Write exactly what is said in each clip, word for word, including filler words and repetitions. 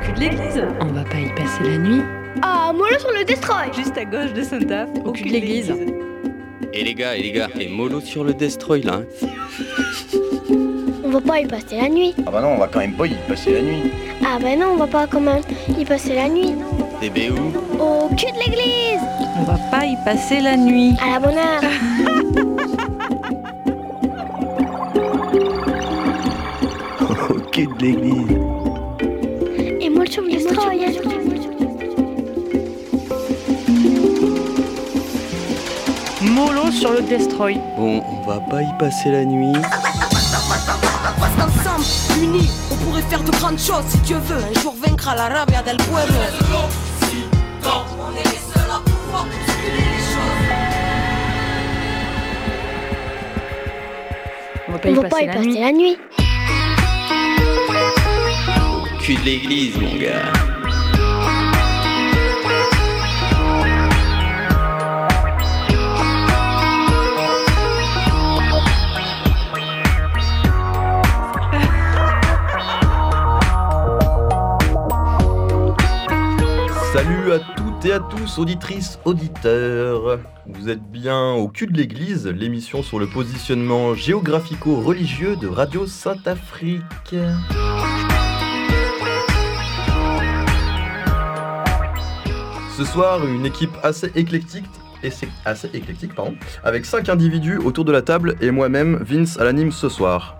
cul de l'église. On va pas y passer la nuit. Ah, mollo sur le destroy. Juste à gauche de Saint-Aph, au cul de l'église. Et les gars, et les gars, et mollo sur le destroy là. Hein. On va pas y passer la nuit. Ah bah non, on va quand même pas y passer la nuit. Ah bah non, on va pas quand même y passer la nuit. T B où? Au cul de l'église. On va pas y passer la nuit. À la bonne heure. Au cul de l'église. Et mollo sur le destroy. Mollo sur le destroy. Bon, on va pas y passer la nuit. Parce qu'ensemble, unis, on pourrait faire de grandes choses. Si Dieu veut, un jour vaincra la rabia del pueblo. On est les seuls à pouvoir bousculer les choses. On va pas On y va passer, pas y la, passer nuit. la nuit. Au cul de l'église, mon gars. Salut à toutes et à tous, auditrices, auditeurs. Vous êtes bien au cul de l'église, l'émission sur le positionnement géographico-religieux de Radio Saint-Afrique. Ce soir, une équipe assez éclectique, et c'est assez éclectique, pardon, avec cinq individus autour de la table et moi-même, Vince, à l'anime ce soir.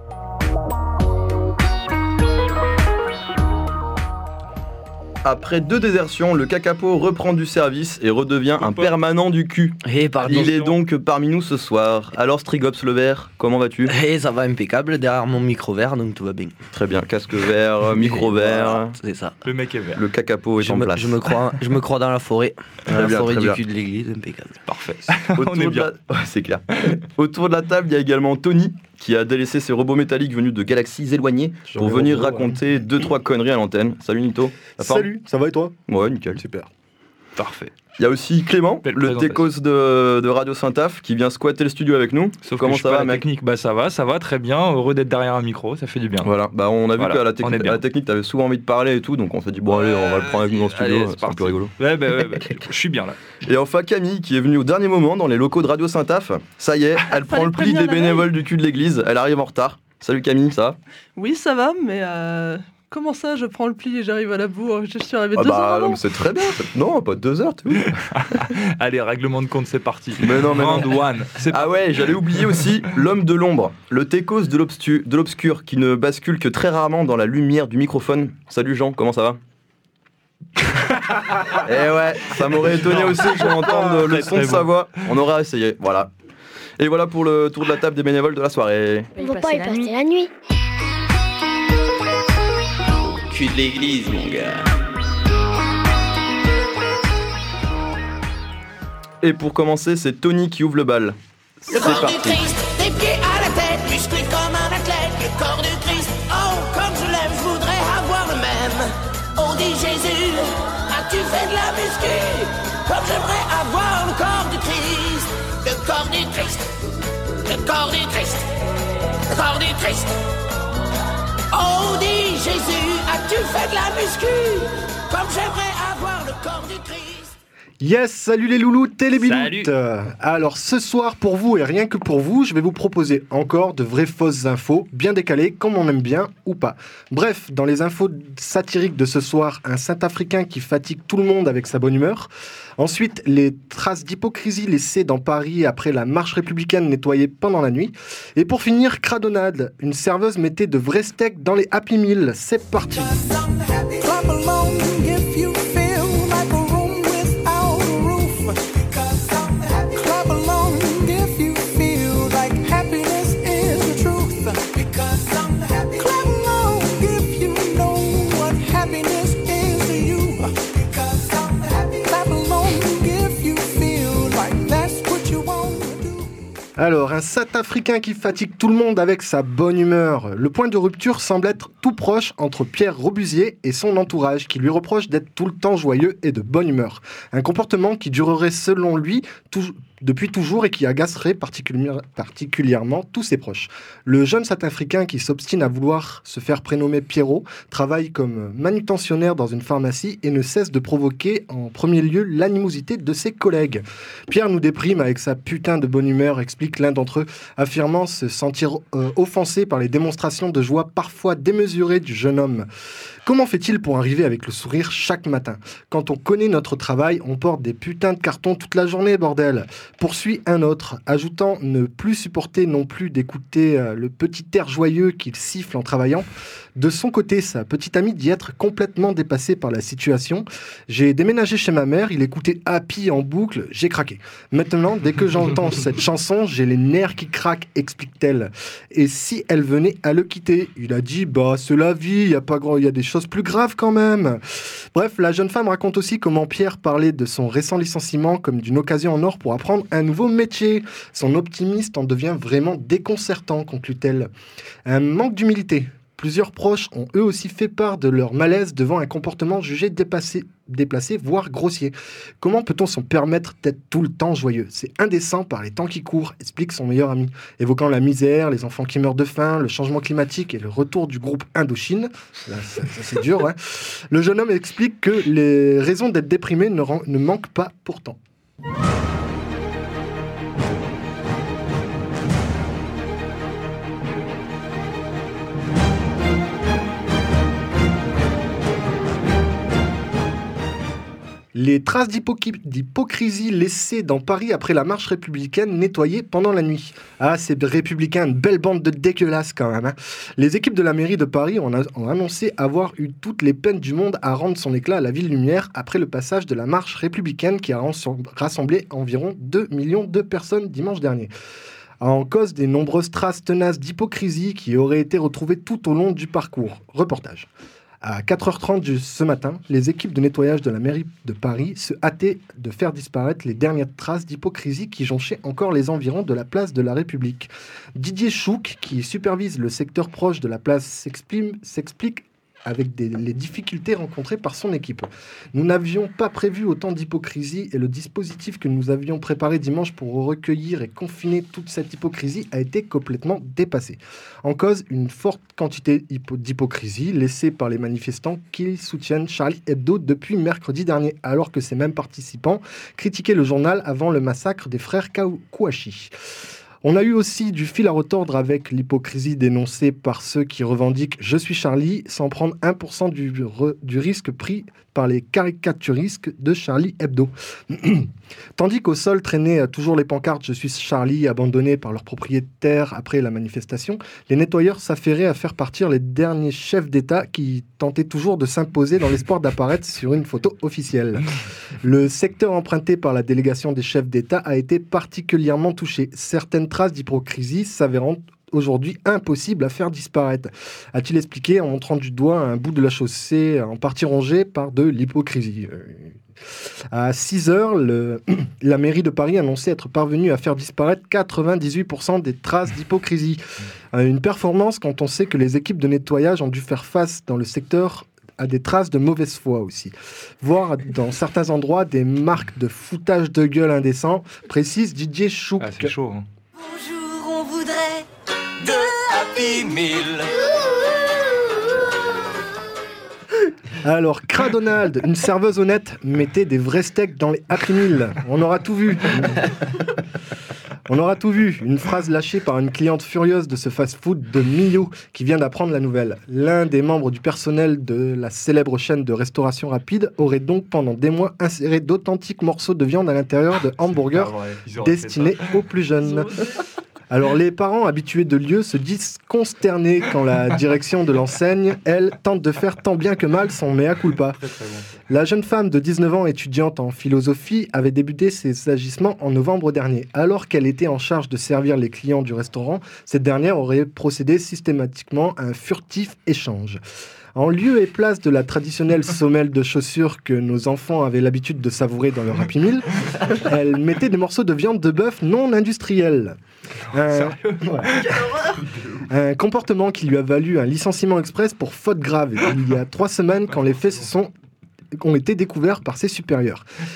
Après deux désertions, le Kakapo reprend du service et redevient un permanent du cul. Hey, pardon. Il est donc parmi nous ce soir. Alors Strigops le vert, comment vas-tu ? Hey, ça va impeccable, derrière mon micro vert, donc tout va bien. Très bien, casque vert, micro vert. Voilà, c'est ça. Le mec est vert. Le Kakapo est Je en me, place. je, me crois, je me crois dans la forêt. Dans Très la bien, forêt très du bien. cul de l'église, impeccable. Parfait. Autour On est de bien. la- Ouais, c'est clair. Autour de la table, il y a également Tony, qui a délaissé ses robots métalliques venus de galaxies éloignées pour mes venir robots, raconter deux trois conneries à l'antenne. Salut Nito. La forme ? Salut, ça va et toi? Ouais, nickel. Super. Parfait. Il y a aussi Clément, Belle le présentation. techos de, de Radio Saint-Aph, qui vient squatter le studio avec nous. Sauf Comment que je ça suis va, pas la mec? technique, bah ça va, ça va très bien. Heureux d'être derrière un micro, ça fait du bien. Voilà, bah on a vu Voilà, qu'à la, on est techni- bien. à la technique, t'avais souvent envie de parler et tout, donc on s'est dit, bon, allez, on va le prendre avec nous dans le studio, Allez, c'est c'est un parti. peu rigolo. Ouais, bah, ouais, bah, je suis bien là. Et enfin, Camille, qui est venue au dernier moment dans les locaux de Radio Saint-Aph. Ça y est, elle prend Fallait le pli prévenir des la bénévoles du cul de l'église, elle arrive en retard. Salut Camille, ça va? Oui, ça va, mais euh, comment ça, je prends le pli et j'arrive à la bourre? Je suis arrivé Ah deux bah, heures non, avant. mais c'est très bien. c'est- Non, pas deux heures, tu vois. Allez, règlement de compte, c'est parti. Mais non, mais non. Round one. C'est Ah ouais, j'allais oublier aussi l'homme de l'ombre, le techos de l'obstu- de l'obscur, qui ne bascule que très rarement dans la lumière du microphone. Salut Jean, comment ça va? Eh ouais, ça m'aurait étonné aussi qu'on entende le Très, son de très sa bon. voix. On aura essayé, voilà. Et voilà pour le tour de la table des bénévoles de la soirée. On va pas y passer la nuit. Cul de l'église, mon gars. Et pour commencer, c'est Tony qui ouvre le bal. C'est Le corps parti. du Christ, des pieds à la tête, musclé comme un athlète. Le corps du Christ, oh, comme je l'aime, je voudrais avoir le même. On dit Jésus, as-tu fait de la muscu? Comme j'aimerais avoir le corps du Christ. Le corps du Christ, le corps du Christ, le corps du Christ. On dit Jésus, as-tu fait de la muscu? Comme j'aimerais avoir le corps du Christ. Yes, salut les loulous, télébiloutes. Salut. Alors ce soir, pour vous et rien que pour vous, je vais vous proposer encore de vraies fausses infos, bien décalées, comme on aime bien ou pas. Bref, dans les infos satiriques de ce soir, un Saint-Africain qui fatigue tout le monde avec sa bonne humeur. Ensuite, les traces d'hypocrisie laissées dans Paris après la marche républicaine nettoyée pendant la nuit. Et pour finir, Cradonade, une serveuse mettait de vrais steaks dans les Happy Meal. C'est parti. Clap along if you feel like a room without a roof. Clap along if you feel like happiness is the truth. Clap along if you know what happiness is to you. Clap along if you feel like that's what you want to do. Alors, un Saint-Africain qui fatigue tout le monde avec sa bonne humeur. Le point de rupture semble être tout proche entre Pierre Robusier et son entourage, qui lui reproche d'être tout le temps joyeux et de bonne humeur. Un comportement qui durerait selon lui tou- depuis toujours et qui agacerait particulière, particulièrement tous ses proches. Le jeune Sud-Africain qui s'obstine à vouloir se faire prénommer Pierrot travaille comme manutentionnaire dans une pharmacie et ne cesse de provoquer en premier lieu l'animosité de ses collègues. Pierre nous déprime avec sa putain de bonne humeur, explique l'un d'entre eux, affirmant se sentir euh, offensé par les démonstrations de joie parfois démesurées du jeune homme. Comment fait-il pour arriver avec le sourire chaque matin ? Quand on connaît notre travail, on porte des putains de cartons toute la journée, bordel. Poursuit un autre, ajoutant ne plus supporter non plus d'écouter euh, le petit air joyeux qu'il siffle en travaillant. De son côté, sa petite amie dit être complètement dépassée par la situation. J'ai déménagé chez ma mère, il écoutait Happy en boucle, j'ai craqué. Maintenant, dès que j'entends cette chanson, j'ai les nerfs qui craquent, explique-t-elle. Et si elle venait à le quitter ? Il a dit, bah c'est la vie, il y a pas grand, il y a des choses plus graves quand même. Bref, la jeune femme raconte aussi comment Pierre parlait de son récent licenciement comme d'une occasion en or pour apprendre un nouveau métier. Son optimiste en devient vraiment déconcertant, conclut-elle. Un manque d'humilité. Plusieurs proches ont eux aussi fait part de leur malaise devant un comportement jugé dépassé, déplacé, voire grossier. Comment peut-on s'en permettre d'être tout le temps joyeux ? C'est indécent par les temps qui courent, explique son meilleur ami, évoquant la misère, les enfants qui meurent de faim, le changement climatique et le retour du groupe Indochine. Là, ça, ça, c'est dur, ouais. Le jeune homme explique que les raisons d'être déprimé ne, rend, ne manquent pas pourtant. Les traces d'hypoc- d'hypocrisie laissées dans Paris après la marche républicaine nettoyées pendant la nuit. Ah, ces républicains, une belle bande de dégueulasses quand même. Hein. Les équipes de la mairie de Paris ont, a- ont annoncé avoir eu toutes les peines du monde à rendre son éclat à la ville lumière après le passage de la marche républicaine qui a rassemblé environ deux millions de personnes dimanche dernier. En cause des nombreuses traces tenaces d'hypocrisie qui auraient été retrouvées tout au long du parcours. Reportage. À quatre heures trente de ce matin, les équipes de nettoyage de la mairie de Paris se hâtaient de faire disparaître les dernières traces d'hypocrisie qui jonchaient encore les environs de la place de la République. Didier Chouk, qui supervise le secteur proche de la place, s'exprime, s'explique avec des, les difficultés rencontrées par son équipe. Nous n'avions pas prévu autant d'hypocrisie et le dispositif que nous avions préparé dimanche pour recueillir et confiner toute cette hypocrisie a été complètement dépassé. En cause, une forte quantité d'hypocrisie laissée par les manifestants qui soutiennent Charlie Hebdo depuis mercredi dernier, alors que ces mêmes participants critiquaient le journal avant le massacre des frères Kouachi. On a eu aussi du fil à retordre avec l'hypocrisie dénoncée par ceux qui revendiquent « Je suis Charlie » sans prendre un pour cent du, re, du risque pris par les caricaturistes de Charlie Hebdo. Tandis qu'au sol traînaient toujours les pancartes « Je suis Charlie » abandonnées par leurs propriétaires après la manifestation, les nettoyeurs s'affairaient à faire partir les derniers chefs d'État qui tentaient toujours de s'imposer dans l'espoir d'apparaître sur une photo officielle. Le secteur emprunté par la délégation des chefs d'État a été particulièrement touché. Certaines traces d'hypocrisie s'avérant aujourd'hui impossible à faire disparaître, a-t-il expliqué en montrant du doigt un bout de la chaussée en partie rongée par de l'hypocrisie. À six heures, le, la mairie de Paris annonçait être parvenue à faire disparaître quatre-vingt-dix-huit pour cent des traces d'hypocrisie. Une performance quand on sait que les équipes de nettoyage ont dû faire face dans le secteur à des traces de mauvaise foi aussi. Voire dans certains endroits des marques de foutage de gueule indécent, précise Didier Chouk. Ah, c'est chaud, hein. Bonjour, on voudrait de Happy Meal. Alors, Cradonald, une serveuse honnête, mettait des vrais steaks dans les Happy Meal. On aura tout vu. On aura tout vu. Une phrase lâchée par une cliente furieuse de ce fast-food de Millau qui vient d'apprendre la nouvelle. L'un des membres du personnel de la célèbre chaîne de restauration rapide aurait donc pendant des mois inséré d'authentiques morceaux de viande à l'intérieur de hamburgers destinés aux plus jeunes. Alors les parents habitués de lieu se disent consternés quand la direction de l'enseigne, elle, tente de faire tant bien que mal son mea culpa. La jeune femme de dix-neuf ans, étudiante en philosophie, avait débuté ses agissements en novembre dernier. Alors qu'elle était en charge de servir les clients du restaurant, cette dernière aurait procédé systématiquement à un furtif échange. En lieu et place de la traditionnelle semelle de chaussures que nos enfants avaient l'habitude de savourer dans leur Happy Meal, elle mettait des morceaux de viande de bœuf non industriels. Un, ouais. un comportement qui lui a valu un licenciement express pour faute grave il y a trois semaines quand les faits se sont, ont été découverts par ses supérieurs.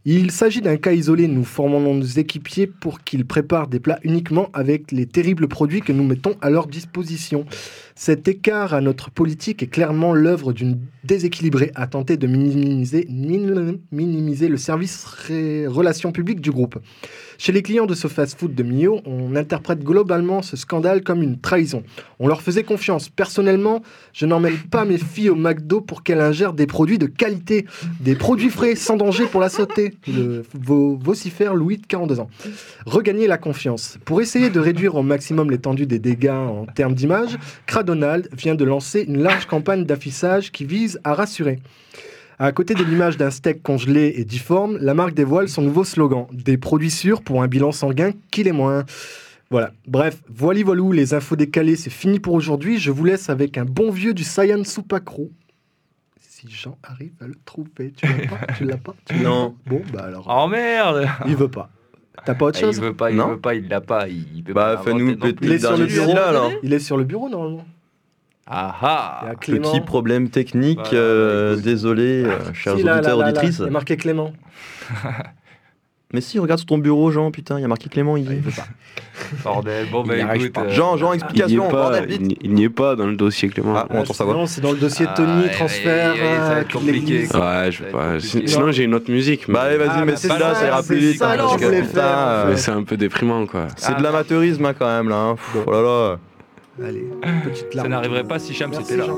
Il s'agit d'un cas isolé, nous formons nos équipiers pour qu'ils préparent des plats uniquement avec les terribles produits que nous mettons à leur disposition. Cet écart à notre politique est clairement l'œuvre d'une déséquilibrée à tenter de minimiser, min- minimiser le service ré- relations publiques du groupe. Chez les clients de ce fast-food de Millau, on interprète globalement ce scandale comme une trahison. On leur faisait confiance. Personnellement, je n'emmène pas mes filles au McDo pour qu'elles ingèrent des produits de qualité, des produits frais, sans danger pour la santé. Le vo- vocifère Louis de quarante-deux ans. Regagner la confiance. Pour essayer de réduire au maximum l'étendue des dégâts en termes d'image, Cradonald vient de lancer une large campagne d'affichage qui vise à rassurer. À côté de l'image d'un steak congelé et difforme, la marque dévoile son nouveau slogan « Des produits sûrs pour un bilan sanguin qui l'est moins ». Voilà. Bref, voili voilou, les infos décalées, c'est fini pour aujourd'hui. Je vous laisse avec un bon vieux du Saiyan Supakro. Si Jean arrive à le trouver, tu l'as pas, tu l'as pas, tu l'as Non. pas. Bon, bah alors. Oh merde. Il veut pas. T'as pas autre Ah, chose? Il veut pas, il Non. veut pas, il l'a pas, il il peut Bah, pas. fais-nous inventer non péter plus. Il est le sur le dernier bureau. là, alors. Il est sur le bureau normalement. Ah Il y ah. a Clément. Petit problème technique, Voilà, euh, écoute. désolé, euh, chers Si, là, auditeurs, là, là, là, auditrices. Il y a marqué Clément. Mais si, regarde sur ton bureau, Jean, putain, il y a marqué Clément, il dit. Bordel. Bon, Il bah y arrive écoute. pas. euh, Jean, Jean, Il n'y explication, est, pas, bordel, vite. il n'y- il n'y est pas dans le dossier Clément. Ah, on entend sa voix. Non, c'est dans le dossier Ah, Tony, ouais, transfert, ouais, ouais, ça va euh, être cul de compliqué, l'église. quoi. Ouais, je veux Ça va pas. être Si- compliqué. Sinon, j'ai une autre musique. Bah, allez, vas-y, Ah, mais bah, c'est pas là, ça, ça ira c'est plus vite. ça, hein, alors, parce je que, voulais putain, faire. euh, Mais c'est un peu déprimant, quoi. c'est de l'amateurisme, hein, quand même, là. hein. Pff, Oh là là. Allez, petite Ça larme. n'arriverait pas si Cham Merci, c'était là. Jean.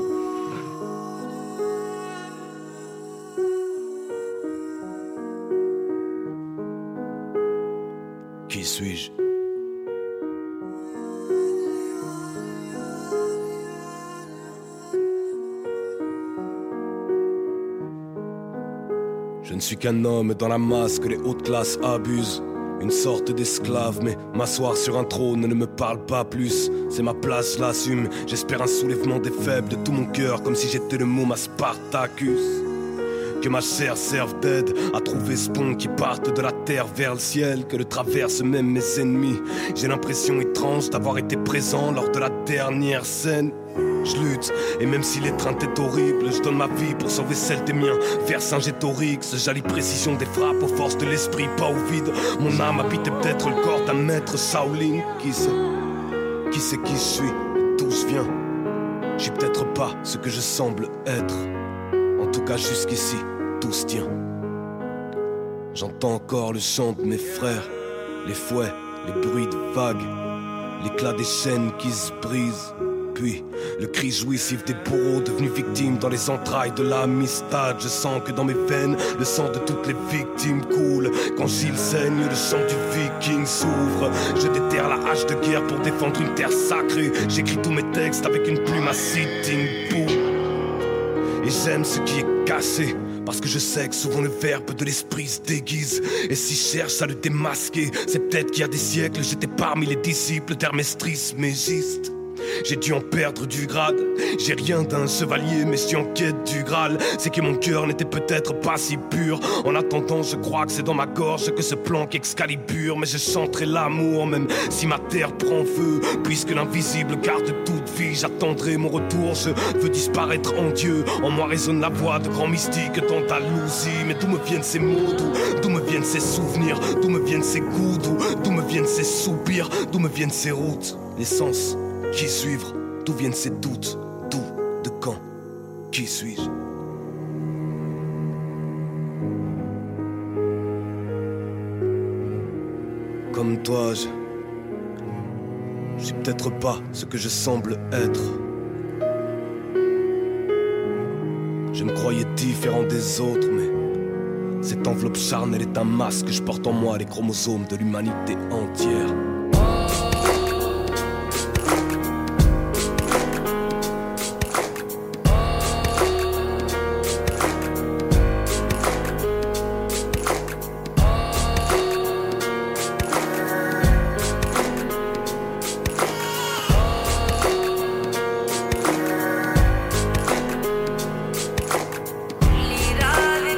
Qui suis-je? Je ne suis qu'un homme dans la masse que les hautes classes abusent. Une sorte d'esclave, mais m'asseoir sur un trône ne me parle pas plus. C'est ma place, je l'assume. J'espère un soulèvement des faibles de tout mon cœur, comme si j'étais le môme à Spartacus. Que ma chair serve d'aide à trouver ce pont qui parte de la terre vers le ciel, que le traversent même mes ennemis. J'ai l'impression étrange d'avoir été présent lors de la dernière scène. Je lutte, et même si l'étreinte est horrible, je donne ma vie pour sauver celle des miens. Vercingétorix, j'allie précision des frappes aux forces de l'esprit, pas au vide. Mon âme habitait peut-être le corps d'un maître Shaolin. Qui sait, qui sait qui je suis, et d'où je viens. Je suis peut-être pas ce que je semble être. En tout cas jusqu'ici, tout se tient. J'entends encore le chant de mes frères, les fouets, les bruits de vagues, l'éclat des chaînes qui se brisent. Puis, le cri jouissif des bourreaux devenus victimes dans les entrailles de l'amistad. Je sens que dans mes veines, le sang de toutes les victimes coule. Quand Gilles saigne, le chant du viking s'ouvre. Je déterre la hache de guerre pour défendre une terre sacrée. J'écris tous mes textes avec une plume à sitting bull. Et j'aime ce qui est caché, parce que je sais que souvent le verbe de l'esprit se déguise. Et si je cherche à le démasquer, c'est peut-être qu'il y a des siècles j'étais parmi les disciples d'Hermès Trismégiste. J'ai dû en perdre du grade. J'ai rien d'un chevalier, mais je suis en quête du Graal. C'est que mon cœur n'était peut-être pas si pur. En attendant, je crois que c'est dans ma gorge que se planque Excalibur. Mais je chanterai l'amour, même si ma terre prend feu. Puisque l'invisible garde toute vie, j'attendrai mon retour. Je veux disparaître en Dieu. En moi résonne la voix de grands mystiques d'Andalousie. Mais d'où me viennent ces mots, d'où, d'où me viennent ces souvenirs, d'où me viennent ces goûts, d'où, d'où me viennent ces soupirs, d'où me viennent ces routes, les sens. Qui suivre? D'où viennent ces doutes? D'où? De quand? Qui suis-je? Comme toi, je... Je suis peut-être pas ce que je semble être. Je me croyais différent des autres, mais... Cette enveloppe charnelle est un masque. Je porte en moi les chromosomes de l'humanité entière.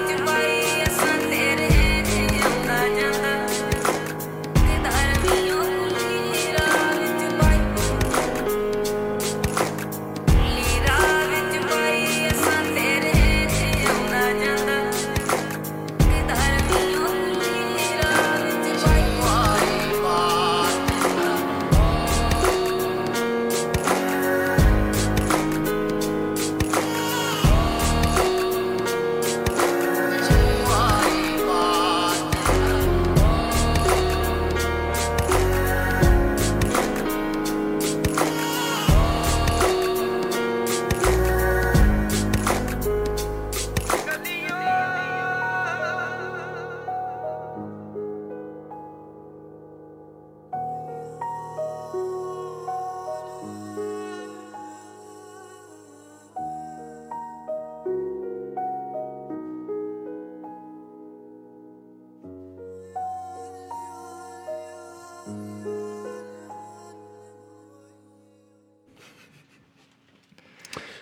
Thank you.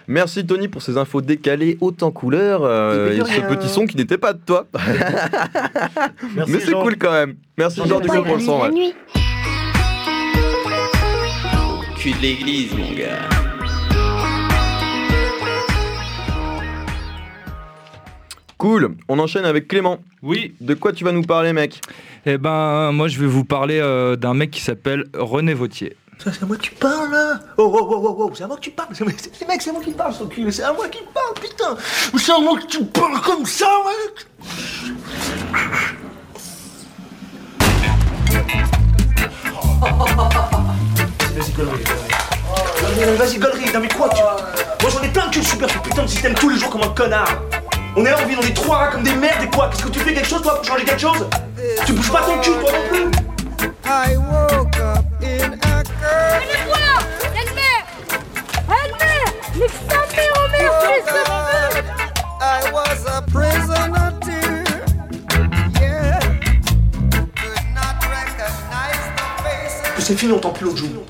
Merci Tony pour ces infos décalées hautes en couleur euh, et ce petit son qui n'était pas de toi. Merci, mais c'est Jean. cool quand même. Merci Jean du coup pour le son. La Ouais. nuit. Cul de l'église, mon gars. Cool, on enchaîne avec Clément. Oui. De quoi tu vas nous parler, mec? Eh ben, moi, je vais vous parler euh, d'un mec qui s'appelle René Vauthier. Ça, c'est à moi que tu parles, là. Oh, oh, oh, oh, oh, c'est à moi que tu parles. C'est, c'est, c'est, mec, c'est à moi qui parle, son cul. C'est à moi qui parle, putain. C'est à moi que tu parles comme ça, mec. Vas-y, gaulerie. Vas-y, vas-y, gaulerie. Non, mais quoi, tu... Moi, j'en ai plein de cul super ce putain de système tous les jours comme un connard. On est là, on vit dans des trois rats comme des merdes et quoi? Qu'est-ce que tu fais quelque chose, toi, pour changer quelque chose? Tu bouges pas ton cul, toi non plus. I woke up in a curve. Aide-moi! Aide-moi! Aide-moi! Mais ça fait au merde, I was a prisoner too. Yeah. Could not recognize the faces. C'est fini, on t'en plus l'autre jour.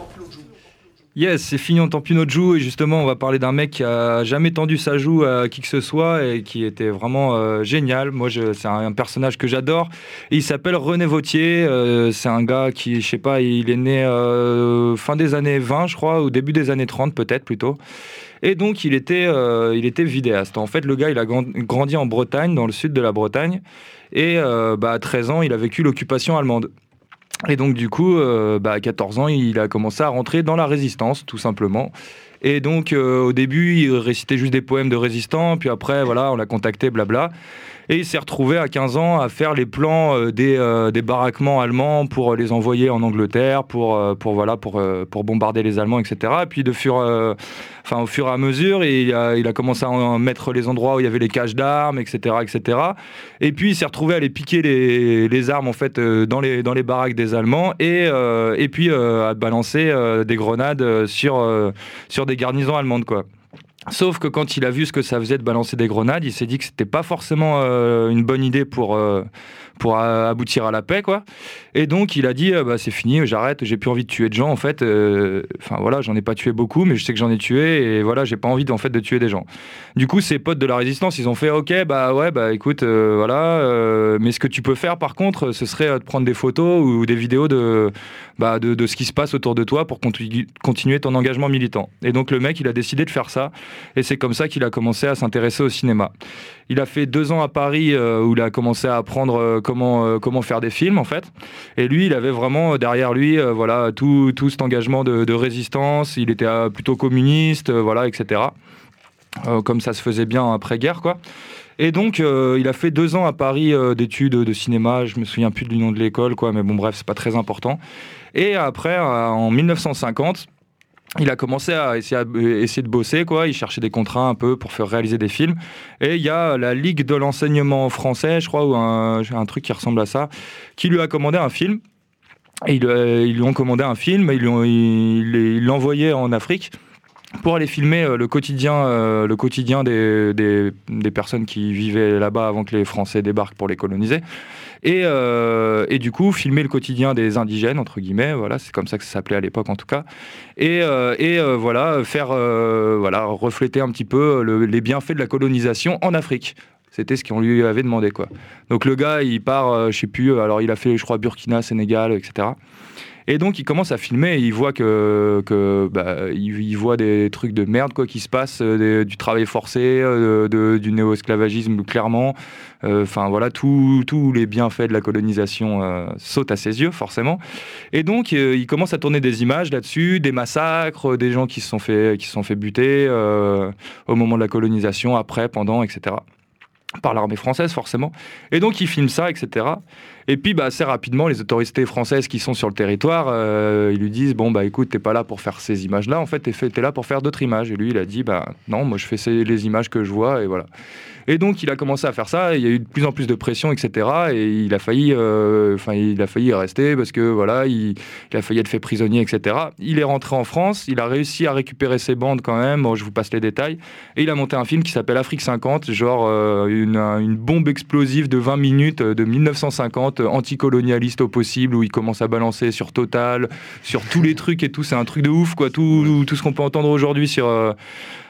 Yes, c'est fini, on t'en plus notre joue. Et justement, on va parler d'un mec qui a jamais tendu sa joue à qui que ce soit et qui était vraiment euh, génial. Moi, je, c'est un, un personnage que j'adore. Et il s'appelle René Vauthier. Euh, c'est un gars qui, je sais pas, il est né euh, fin des années vingt, je crois, ou début des années trente, peut-être plutôt. Et donc, il était, euh, il était vidéaste. En fait, le gars, il a grandi en Bretagne, dans le sud de la Bretagne. Et euh, bah, à treize ans, il a vécu l'occupation allemande. Et donc du coup, euh, bah, à quatorze ans, il a commencé à rentrer dans la résistance, tout simplement. Et donc euh, au début, il récitait juste des poèmes de résistants, puis après, voilà, on l'a contacté, blabla. Et il s'est retrouvé à quinze ans à faire les plans euh, des, euh, des baraquements allemands pour les envoyer en Angleterre, pour, euh, pour, voilà, pour, euh, pour bombarder les Allemands, et cetera. Et puis de fur, euh, enfin, au fur et à mesure, il a, il a commencé à en mettre les endroits où il y avait les caches d'armes, et cetera, et cetera. Et puis il s'est retrouvé à aller piquer les, les armes en fait, euh, dans, les, dans les baraques des Allemands et, euh, et puis euh, à balancer euh, des grenades sur, euh, sur des garnisons allemandes, quoi. Sauf que quand il a vu ce que ça faisait de balancer des grenades, il s'est dit que c'était pas forcément euh, une bonne idée pour, euh, pour euh, aboutir à la paix, quoi. Et donc il a dit euh, bah, c'est fini, j'arrête, j'ai plus envie de tuer de gens en fait. Enfin euh, voilà, j'en ai pas tué beaucoup, mais je sais que j'en ai tué et voilà, j'ai pas envie en fait de tuer des gens. Du coup, ses potes de la résistance, ils ont fait ok, bah ouais, bah écoute, euh, voilà, euh, mais ce que tu peux faire par contre, ce serait de prendre des photos ou des vidéos de, bah, de, de ce qui se passe autour de toi pour continu- continuer ton engagement militant. Et donc le mec, il a décidé de faire ça. Et c'est comme ça qu'il a commencé à s'intéresser au cinéma. Il a fait deux ans à Paris euh, où il a commencé à apprendre euh, comment, euh, comment faire des films en fait. Et lui, il avait vraiment derrière lui euh, voilà, tout, tout cet engagement de, de résistance. Il était euh, plutôt communiste, euh, voilà, et cetera. Euh, comme ça se faisait bien après-guerre, quoi. Et donc, euh, il a fait deux ans à Paris euh, d'études de cinéma. Je me souviens plus du nom de l'école, quoi, mais bon, bref, c'est pas très important. Et après, euh, en dix-neuf cent cinquante... il a commencé à essayer, à essayer de bosser, quoi. Il cherchait des contrats un peu pour faire réaliser des films. Et il y a la Ligue de l'enseignement français, je crois, ou un, un truc qui ressemble à ça, qui lui a commandé un film. Et ils, euh, ils lui ont commandé un film, ils, lui ont, ils, ils l'ont envoyé en Afrique pour aller filmer euh, le quotidien, euh, le quotidien des, des, des personnes qui vivaient là-bas avant que les Français débarquent pour les coloniser. Et, euh, et du coup, filmer le quotidien des indigènes, entre guillemets, voilà, c'est comme ça que ça s'appelait à l'époque en tout cas. Et, euh, et euh, voilà, faire, euh, voilà, refléter un petit peu le, les bienfaits de la colonisation en Afrique. C'était ce qu'on lui avait demandé, quoi. Donc le gars, il part, euh, je sais plus, alors il a fait, je crois, Burkina, Sénégal, et cetera. Et donc il commence à filmer et il voit que, que bah, il, il voit des trucs de merde quoi qui se passent, des, du travail forcé, euh, de, du néo-esclavagisme clairement. Enfin euh, voilà, tous les bienfaits de la colonisation euh, sautent à ses yeux forcément. Et donc euh, il commence à tourner des images là-dessus, des massacres, des gens qui se sont fait, qui se sont fait buter euh, au moment de la colonisation, après, pendant, et cetera. Par l'armée française forcément. Et donc il filme ça, et cetera. Et puis bah, assez rapidement, les autorités françaises qui sont sur le territoire, euh, ils lui disent bon bah écoute, t'es pas là pour faire ces images-là, en fait t'es, fait, t'es là pour faire d'autres images. Et lui il a dit bah non, moi je fais ces, les images que je vois et voilà. Et donc il a commencé à faire ça. Et il y a eu de plus en plus de pression, et cetera. Et il a failli, enfin euh, il a failli y rester parce que voilà, il, il a failli être fait prisonnier, et cetera. Il est rentré en France, il a réussi à récupérer ses bandes quand même. Bon, je vous passe les détails. Et il a monté un film qui s'appelle Afrique cinquante, genre euh, une, une bombe explosive de vingt minutes de dix-neuf cent cinquante, anticolonialiste au possible, où il commence à balancer sur Total, sur tous les trucs et tout. C'est un truc de ouf, quoi. Tout, tout ce qu'on peut entendre aujourd'hui sur... Euh,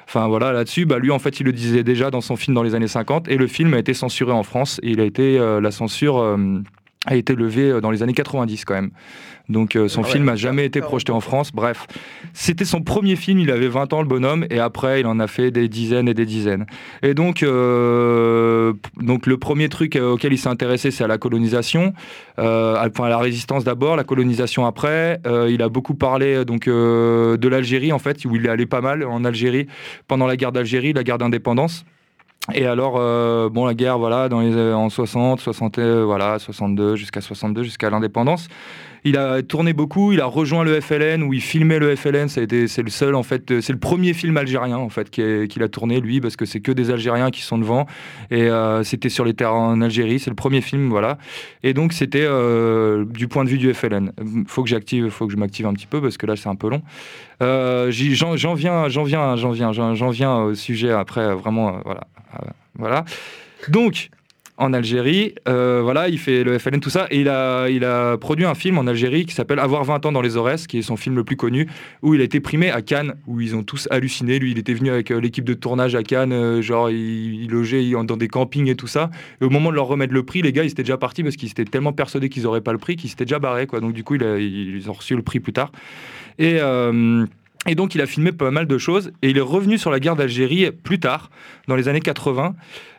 Enfin voilà, là-dessus, bah, lui en fait il le disait déjà dans son film dans les années cinquante, et le film a été censuré en France, et il a été, euh, la censure euh, a été levée dans les années quatre-vingt-dix quand même. Donc euh, son Ah ouais, film n'a jamais été projeté en France. Bref, c'était son premier film, il avait vingt ans le bonhomme, et après il en a fait des dizaines et des dizaines. Et donc, euh, donc le premier truc auquel il s'est intéressé, c'est à la colonisation, euh, à la résistance d'abord, la colonisation après. Euh, il a beaucoup parlé donc, euh, de l'Algérie en fait, où il est allé pas mal en Algérie, pendant la guerre d'Algérie, la guerre d'indépendance. Et alors, euh, bon, la guerre, voilà, dans les, en soixante, soixante, euh, voilà, soixante-deux, jusqu'à soixante-deux, jusqu'à l'indépendance. Il a tourné beaucoup, il a rejoint le F L N, où il filmait le F L N. Ça a été, c'est le seul, en fait, c'est le premier film algérien, en fait, qu'il a tourné, lui, parce que c'est que des Algériens qui sont devant. Et euh, c'était sur les terres en Algérie, c'est le premier film, voilà. Et donc, c'était euh, du point de vue du F L N. Faut que j'active, faut que je m'active un petit peu, parce que là, c'est un peu long. Euh, j'en, j'en viens, j'en viens, j'en viens, j'en, j'en viens au sujet après, vraiment, euh, voilà. Euh, voilà. Donc, en Algérie, euh, voilà, il fait le F L N, tout ça, et il a, il a produit un film en Algérie qui s'appelle Avoir vingt ans dans les Aurès, qui est son film le plus connu, où il a été primé à Cannes, où ils ont tous halluciné. Lui, il était venu avec euh, l'équipe de tournage à Cannes, euh, genre, il, il logeait dans des campings et tout ça. Et au moment de leur remettre le prix, les gars, ils étaient déjà partis parce qu'ils étaient tellement persuadés qu'ils n'auraient pas le prix qu'ils s'étaient déjà barrés, quoi. Donc, du coup, il a, ils ont reçu le prix plus tard. Et... Euh, Et donc, il a filmé pas mal de choses. Et il est revenu sur la guerre d'Algérie plus tard, dans les années quatre-vingts.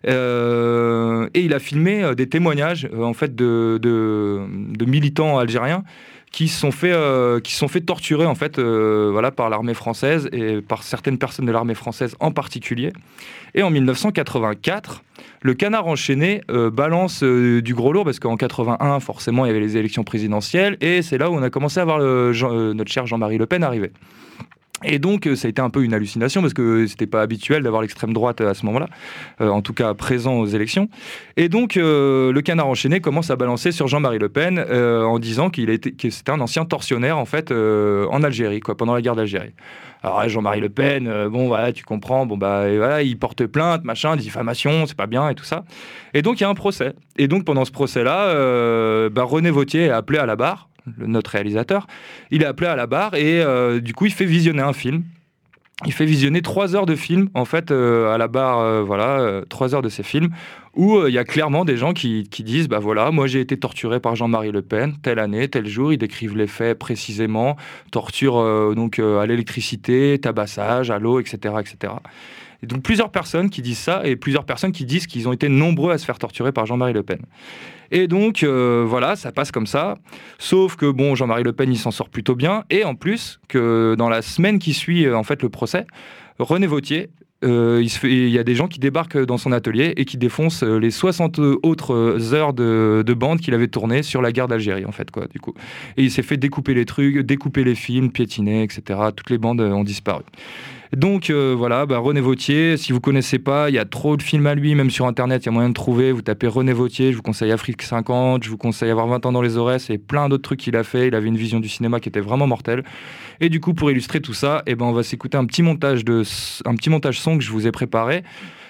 Euh, et il a filmé des témoignages, euh, en fait, de, de, de militants algériens qui se sont fait, euh, qui se sont fait torturer, en fait, euh, voilà, par l'armée française et par certaines personnes de l'armée française en particulier. Et en dix-neuf cent quatre-vingt-quatre, le Canard enchaîné euh, balance euh, du gros lourd, parce qu'en quatre-vingt-un, forcément, il y avait les élections présidentielles. Et c'est là où on a commencé à voir le, Jean, euh, notre cher Jean-Marie Le Pen arriver. Et donc, ça a été un peu une hallucination, parce que c'était pas habituel d'avoir l'extrême droite à ce moment-là, euh, en tout cas présent aux élections. Et donc, euh, le Canard enchaîné commence à balancer sur Jean-Marie Le Pen euh, en disant qu'il était, que c'était un ancien tortionnaire, en fait, euh, en Algérie, quoi, pendant la guerre d'Algérie. Alors, Jean-Marie Le Pen, euh, bon, voilà, tu comprends, bon, bah, et voilà, il porte plainte, machin, diffamation, c'est pas bien, et tout ça. Et donc, il y a un procès. Et donc, pendant ce procès-là, euh, bah, René Vauthier est appelé à la barre, le, notre réalisateur, il est appelé à la barre et euh, du coup il fait visionner un film. Il fait visionner trois heures de film en fait euh, à la barre, euh, voilà, euh, trois heures de ces films où il euh, y a clairement des gens qui, qui disent bah voilà, moi j'ai été torturé par Jean-Marie Le Pen telle année, tel jour. Ils décrivent les faits précisément, torture euh, donc euh, à l'électricité, tabassage, à l'eau, et cetera, et cetera. Et donc plusieurs personnes qui disent ça et plusieurs personnes qui disent qu'ils ont été nombreux à se faire torturer par Jean-Marie Le Pen. Et donc, euh, voilà, ça passe comme ça. Sauf que, bon, Jean-Marie Le Pen, il s'en sort plutôt bien. Et en plus, que dans la semaine qui suit, euh, en fait, le procès, René Vauthier, euh, il, se fait, il y a des gens qui débarquent dans son atelier et qui défoncent euh, les soixante autres heures de, de bande qu'il avait tournées sur la guerre d'Algérie, en fait, quoi, du coup. Et il s'est fait découper les trucs, découper les films, piétiner, et cetera. Toutes les bandes ont disparu. Donc euh, voilà, bah, René Vauthier, si vous connaissez pas, il y a trop de films à lui, même sur internet, il y a moyen de trouver. Vous tapez René Vauthier, je vous conseille Afrique cinquante, je vous conseille Avoir vingt ans dans les Aurès et plein d'autres trucs qu'il a fait. Il avait une vision du cinéma qui était vraiment mortelle. Et du coup, pour illustrer tout ça, eh ben, on va s'écouter un petit montage de, un petit montage son que je vous ai préparé.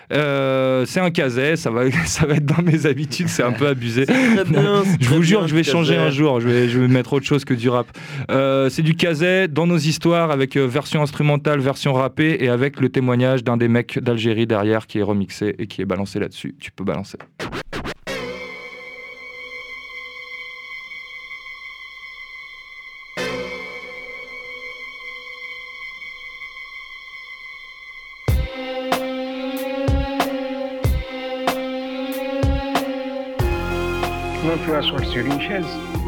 Euh, c'est un caset, ça va, ça va être dans mes habitudes, c'est un peu abusé. C'est très bien, c'est je très vous jure bien, que je vais changer caset. un jour, je vais, je vais mettre autre chose que du rap. Euh, c'est du caset dans nos histoires avec euh, version instrumentale, version rappée et avec le témoignage d'un des mecs d'Algérie derrière qui est remixé et qui est balancé là-dessus. Tu peux balancer. Quand tu assois sur une chaise,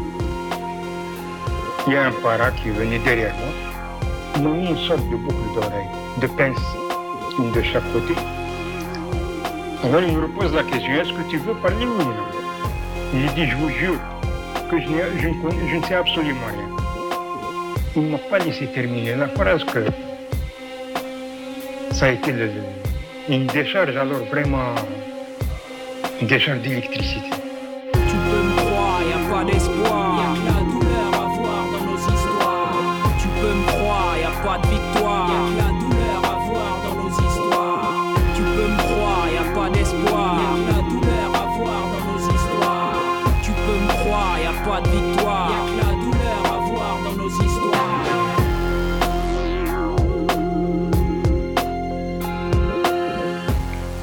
il y a un para qui est venu derrière moi. Il m'a mis une sorte de boucle d'oreille, de pince, une de chaque côté. Alors il me repose la question, est-ce que tu veux parler ou non? Il dit, je vous jure que je, je, ne, connais, je ne sais absolument rien. Il ne m'a pas laissé terminer la phrase que ça a été le, une décharge, alors vraiment une décharge d'électricité. Tu peux me croire, y a pas d'espoir. Y'a que la douleur à voir dans nos histoires. Tu peux me croire, y a pas de victoire. Y'a que la douleur à voir dans nos histoires. Tu peux me croire, y a pas d'espoir. Y'a que la douleur à voir dans nos histoires. Tu peux me croire, y a pas de victoire. Y'a que la douleur à voir dans nos histoires.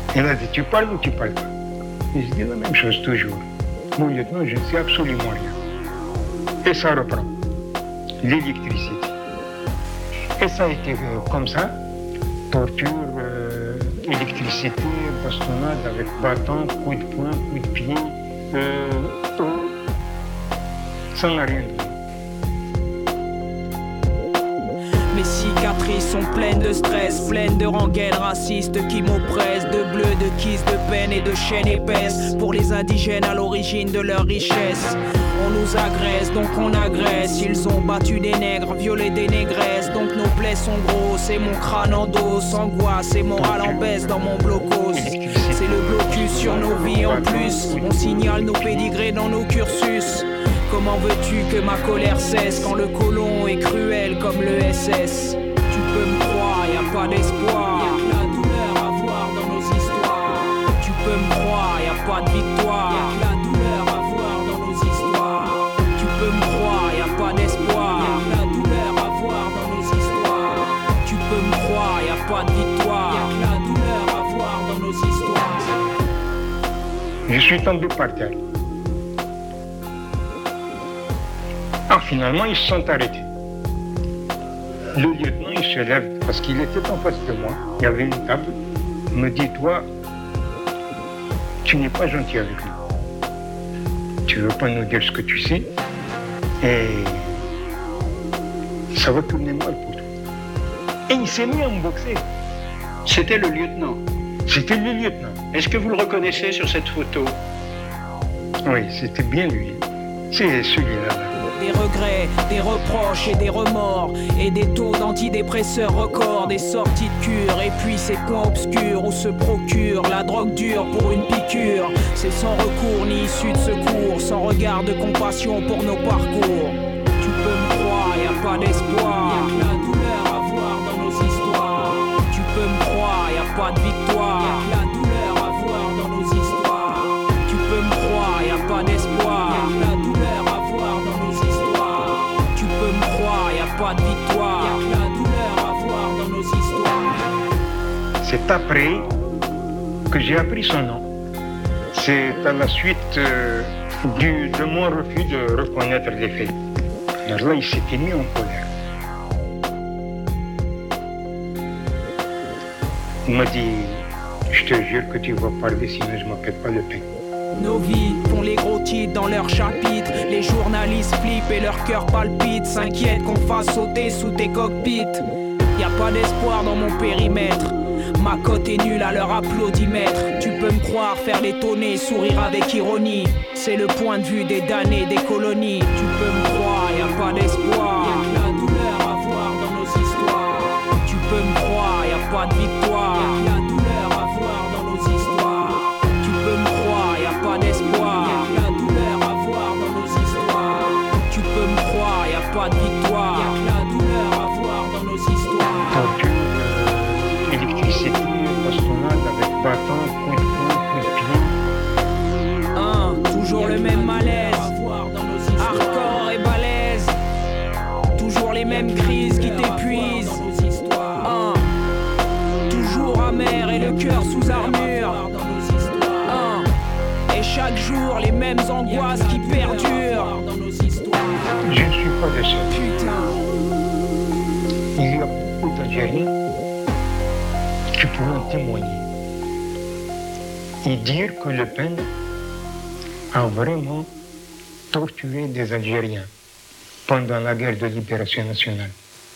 Il a dit, tu parles ou tu parles pas? Et je dis la même chose toujours. Mon lieutenant, je ne sais absolument rien. Et ça reprend. L'électricité. Et ça a été euh, comme ça. Torture, euh, électricité, bastonnade avec bâton, coup de poing, coup de pied. Euh, ça n'a rien donné. Mes cicatrices sont pleines de stress, pleines de rengaines racistes qui m'oppressent, de bleus, de kisses, de peine et de chaînes épaisses. Pour les indigènes à l'origine de leur richesse, on nous agresse, donc on agresse. Ils ont battu des nègres, violé des négresses, donc nos plaies sont grosses. Et mon crâne en dos, angoisse et morale en baisse dans mon blocos. C'est le blocus sur nos vies en plus. On signale nos pédigrés dans nos cursus. Comment veux-tu que ma colère cesse quand le colon est cruel comme le S S? Tu peux me croire, y a pas d'espoir. Y'a que la douleur à voir dans nos histoires. Tu peux me croire, y a pas de victoire. Y'a que la douleur à voir dans nos histoires. Tu peux me croire, y a pas d'espoir. Y'a que la douleur à voir dans nos histoires. Tu peux me croire, y a pas de victoire. Y'a que la douleur à voir dans nos histoires. Je suis tombé par terre. Ah, finalement, ils se sont arrêtés. Le lieutenant, il se lève parce qu'il était en face de moi. Il y avait une table. Il me dit, toi, tu n'es pas gentil avec nous. Tu veux pas nous dire ce que tu sais et ça va tourner mal pour toi. Et il s'est mis à me boxer. C'était le lieutenant. C'était le lieutenant. Est-ce que vous le reconnaissez sur cette photo? Oui, c'était bien lui. C'est celui-là. Des regrets, des reproches et des remords. Et des taux d'antidépresseurs records. Des sorties de cure et puis ces coins obscurs où se procure la drogue dure pour une piqûre. C'est sans recours ni issue de secours. Sans regard de compassion pour nos parcours. Tu peux me croire, y a pas d'espoir. Y'a que la douleur à voir dans nos histoires. Tu peux me croire, y a pas de victoire. Y'a que la douleur à voir dans nos histoires. Tu peux me croire, y a pas d'espoir. Y'a que la douleur à voir dans nos histoires. Tu peux me croire, y a pas de victoire. Y'a que la douleur à voir dans nos histoires. C'est après que j'ai appris son nom. C'est à la suite euh, du, de mon refus de reconnaître les faits. Alors là, il s'était mis en colère. Il m'a dit, je te jure que tu vas parler sinon je ne m'appelle pas le pain. Nos vies font les gros titres dans leurs chapitres. Les journalistes flippent et leur cœur palpite. S'inquiètent qu'on fasse sauter sous tes cockpits. Y a pas d'espoir dans mon périmètre. Ma cote est nulle à leur applaudimètre. Tu peux me croire, faire l'étonner, sourire avec ironie. C'est le point de vue des damnés des colonies. Tu peux me croire, y a pas d'espoir. Y'a que la douleur à voir dans nos histoires. Tu peux me croire, y a pas de victoire. Y'a que la douleur à voir dans nos histoires. Tu peux me croire, y a pas d'espoir. Y'a que la douleur à voir dans nos histoires. Tu peux me croire, y a pas de victoire. Y'a que la douleur à voir dans nos histoires. Torture, euh, électricité, bastonnade avec bâton, coup de poing, coup de pied. Hein, toujours le même malaise. Hardcore et balèze. Toujours les mêmes crises qui t'épuisent. Hein, toujours amer et le cœur sous armure. Hein, et chaque jour les mêmes angoisses qui perdurent. Je ne suis pas le seul. Putain. Il y a beaucoup d'Algériens qui pourront témoigner et dire que Le Pen a vraiment torturé des Algériens pendant la guerre de libération nationale.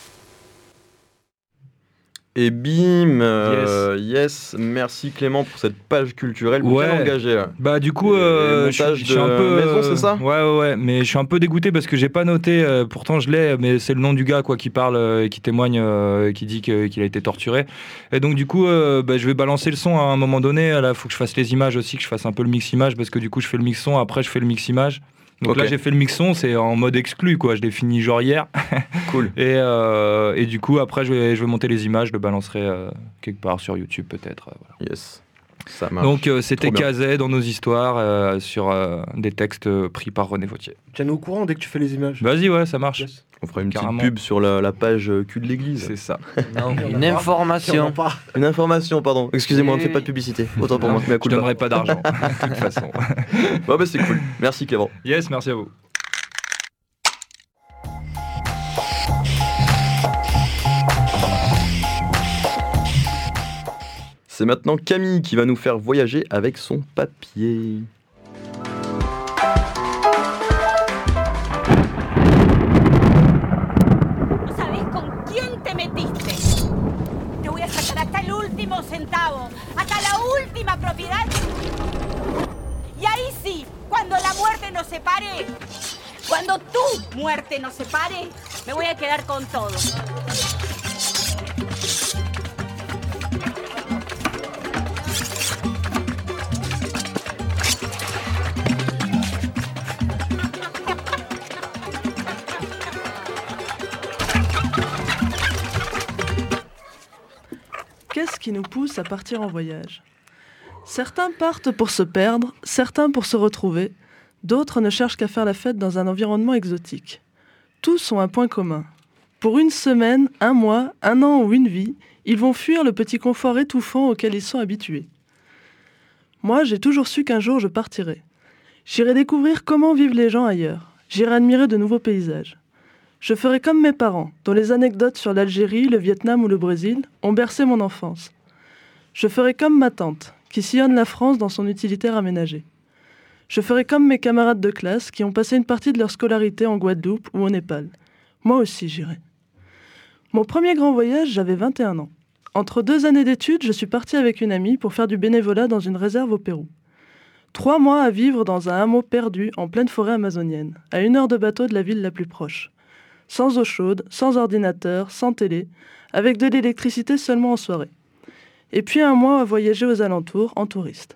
Et bim, euh, yes. yes, merci Clément pour cette page culturelle ouais. bien engagée. Là. Bah du coup, euh, je, je suis un peu maison, c'est ça ? Ouais, ouais, ouais, mais je suis un peu dégoûté parce que j'ai pas noté. Euh, pourtant, je l'ai, mais c'est le nom du gars quoi qui parle, euh, qui témoigne, euh, qui dit que, qu'il a été torturé. Et donc du coup, euh, bah, je vais balancer le son à un moment donné. Là, faut que je fasse les images aussi, que je fasse un peu le mix image parce que du coup, je fais le mix son, après je fais le mix image. Donc okay. Là j'ai fait le mixon, c'est en mode exclu quoi, je l'ai fini genre hier. Cool. Et, euh, et du coup après je vais, je vais monter les images, je le balancerai euh, quelque part sur YouTube peut-être. Euh, voilà. Yes. Ça marche. Donc euh, c'était Trop bien. K Z dans nos histoires euh, sur euh, des textes euh, pris par René Vautier. Tiens-nous au courant dès que tu fais les images. Vas-y, ouais, ça marche. Yes. On fera une Carrément. petite pub sur la, la page euh, cul de l'église. C'est ça. Non, une information. Une information, pardon. Excusez-moi, on ne fait Oui. pas de publicité. Autant pour Non, moi. Mais à coup je de donnerai pas d'argent, de toute façon. Bon, bah, c'est cool. Merci Clément. Yes, merci à vous. C'est maintenant Camille qui va nous faire voyager avec son papier. ¿No sabés con quién te metiste? Te voy a sacar hasta el último centavo, hasta la última propiedad. Y ahí sí, cuando la muerte nos separe, cuando tu muerte nos separe, me voy a quedar con todo. Qu'est-ce qui nous pousse à partir en voyage ? Certains partent pour se perdre, certains pour se retrouver, d'autres ne cherchent qu'à faire la fête dans un environnement exotique. Tous ont un point commun. Pour une semaine, un mois, un an ou une vie, ils vont fuir le petit confort étouffant auquel ils sont habitués. Moi, j'ai toujours su qu'un jour je partirais. J'irai découvrir comment vivent les gens ailleurs. J'irai admirer de nouveaux paysages. Je ferai comme mes parents, dont les anecdotes sur l'Algérie, le Vietnam ou le Brésil ont bercé mon enfance. Je ferai comme ma tante, qui sillonne la France dans son utilitaire aménagé. Je ferai comme mes camarades de classe qui ont passé une partie de leur scolarité en Guadeloupe ou au Népal. Moi aussi, j'irai. Mon premier grand voyage, j'avais vingt et un ans. Entre deux années d'études, je suis partie avec une amie pour faire du bénévolat dans une réserve au Pérou. Trois mois à vivre dans un hameau perdu en pleine forêt amazonienne, à une heure de bateau de la ville la plus proche. Sans eau chaude, sans ordinateur, sans télé, avec de l'électricité seulement en soirée. Et puis un mois à voyager aux alentours, en touriste.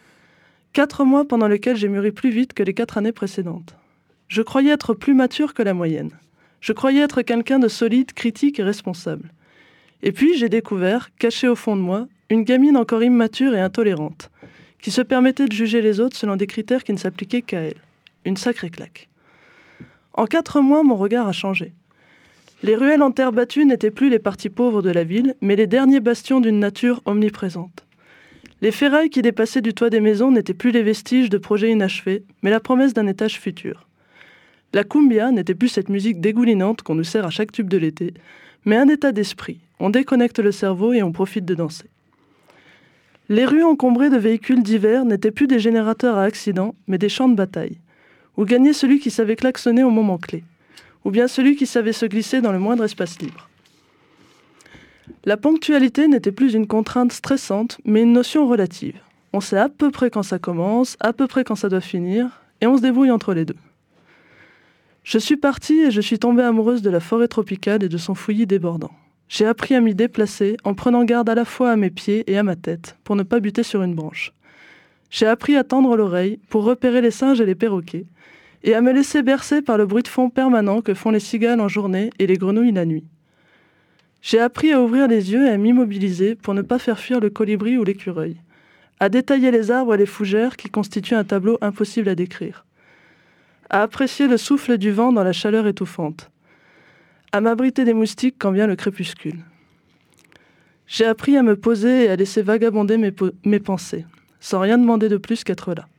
Quatre mois pendant lesquels j'ai mûri plus vite que les quatre années précédentes. Je croyais être plus mature que la moyenne. Je croyais être quelqu'un de solide, critique et responsable. Et puis j'ai découvert, caché au fond de moi, une gamine encore immature et intolérante, qui se permettait de juger les autres selon des critères qui ne s'appliquaient qu'à elle. Une sacrée claque. En quatre mois, mon regard a changé. Les ruelles en terre battue n'étaient plus les parties pauvres de la ville, mais les derniers bastions d'une nature omniprésente. Les ferrailles qui dépassaient du toit des maisons n'étaient plus les vestiges de projets inachevés, mais la promesse d'un étage futur. La cumbia n'était plus cette musique dégoulinante qu'on nous sert à chaque tube de l'été, mais un état d'esprit. On déconnecte le cerveau et on profite de danser. Les rues encombrées de véhicules divers n'étaient plus des générateurs à accidents, mais des champs de bataille, où gagnait celui qui savait klaxonner au moment clé, ou bien celui qui savait se glisser dans le moindre espace libre. La ponctualité n'était plus une contrainte stressante, mais une notion relative. On sait à peu près quand ça commence, à peu près quand ça doit finir, et on se débrouille entre les deux. Je suis partie et je suis tombée amoureuse de la forêt tropicale et de son fouillis débordant. J'ai appris à m'y déplacer en prenant garde à la fois à mes pieds et à ma tête, pour ne pas buter sur une branche. J'ai appris à tendre l'oreille pour repérer les singes et les perroquets, et à me laisser bercer par le bruit de fond permanent que font les cigales en journée et les grenouilles la nuit. J'ai appris à ouvrir les yeux et à m'immobiliser pour ne pas faire fuir le colibri ou l'écureuil, à détailler les arbres et les fougères qui constituent un tableau impossible à décrire, à apprécier le souffle du vent dans la chaleur étouffante, à m'abriter des moustiques quand vient le crépuscule. J'ai appris à me poser et à laisser vagabonder mes, po- mes pensées, sans rien demander de plus qu'être là.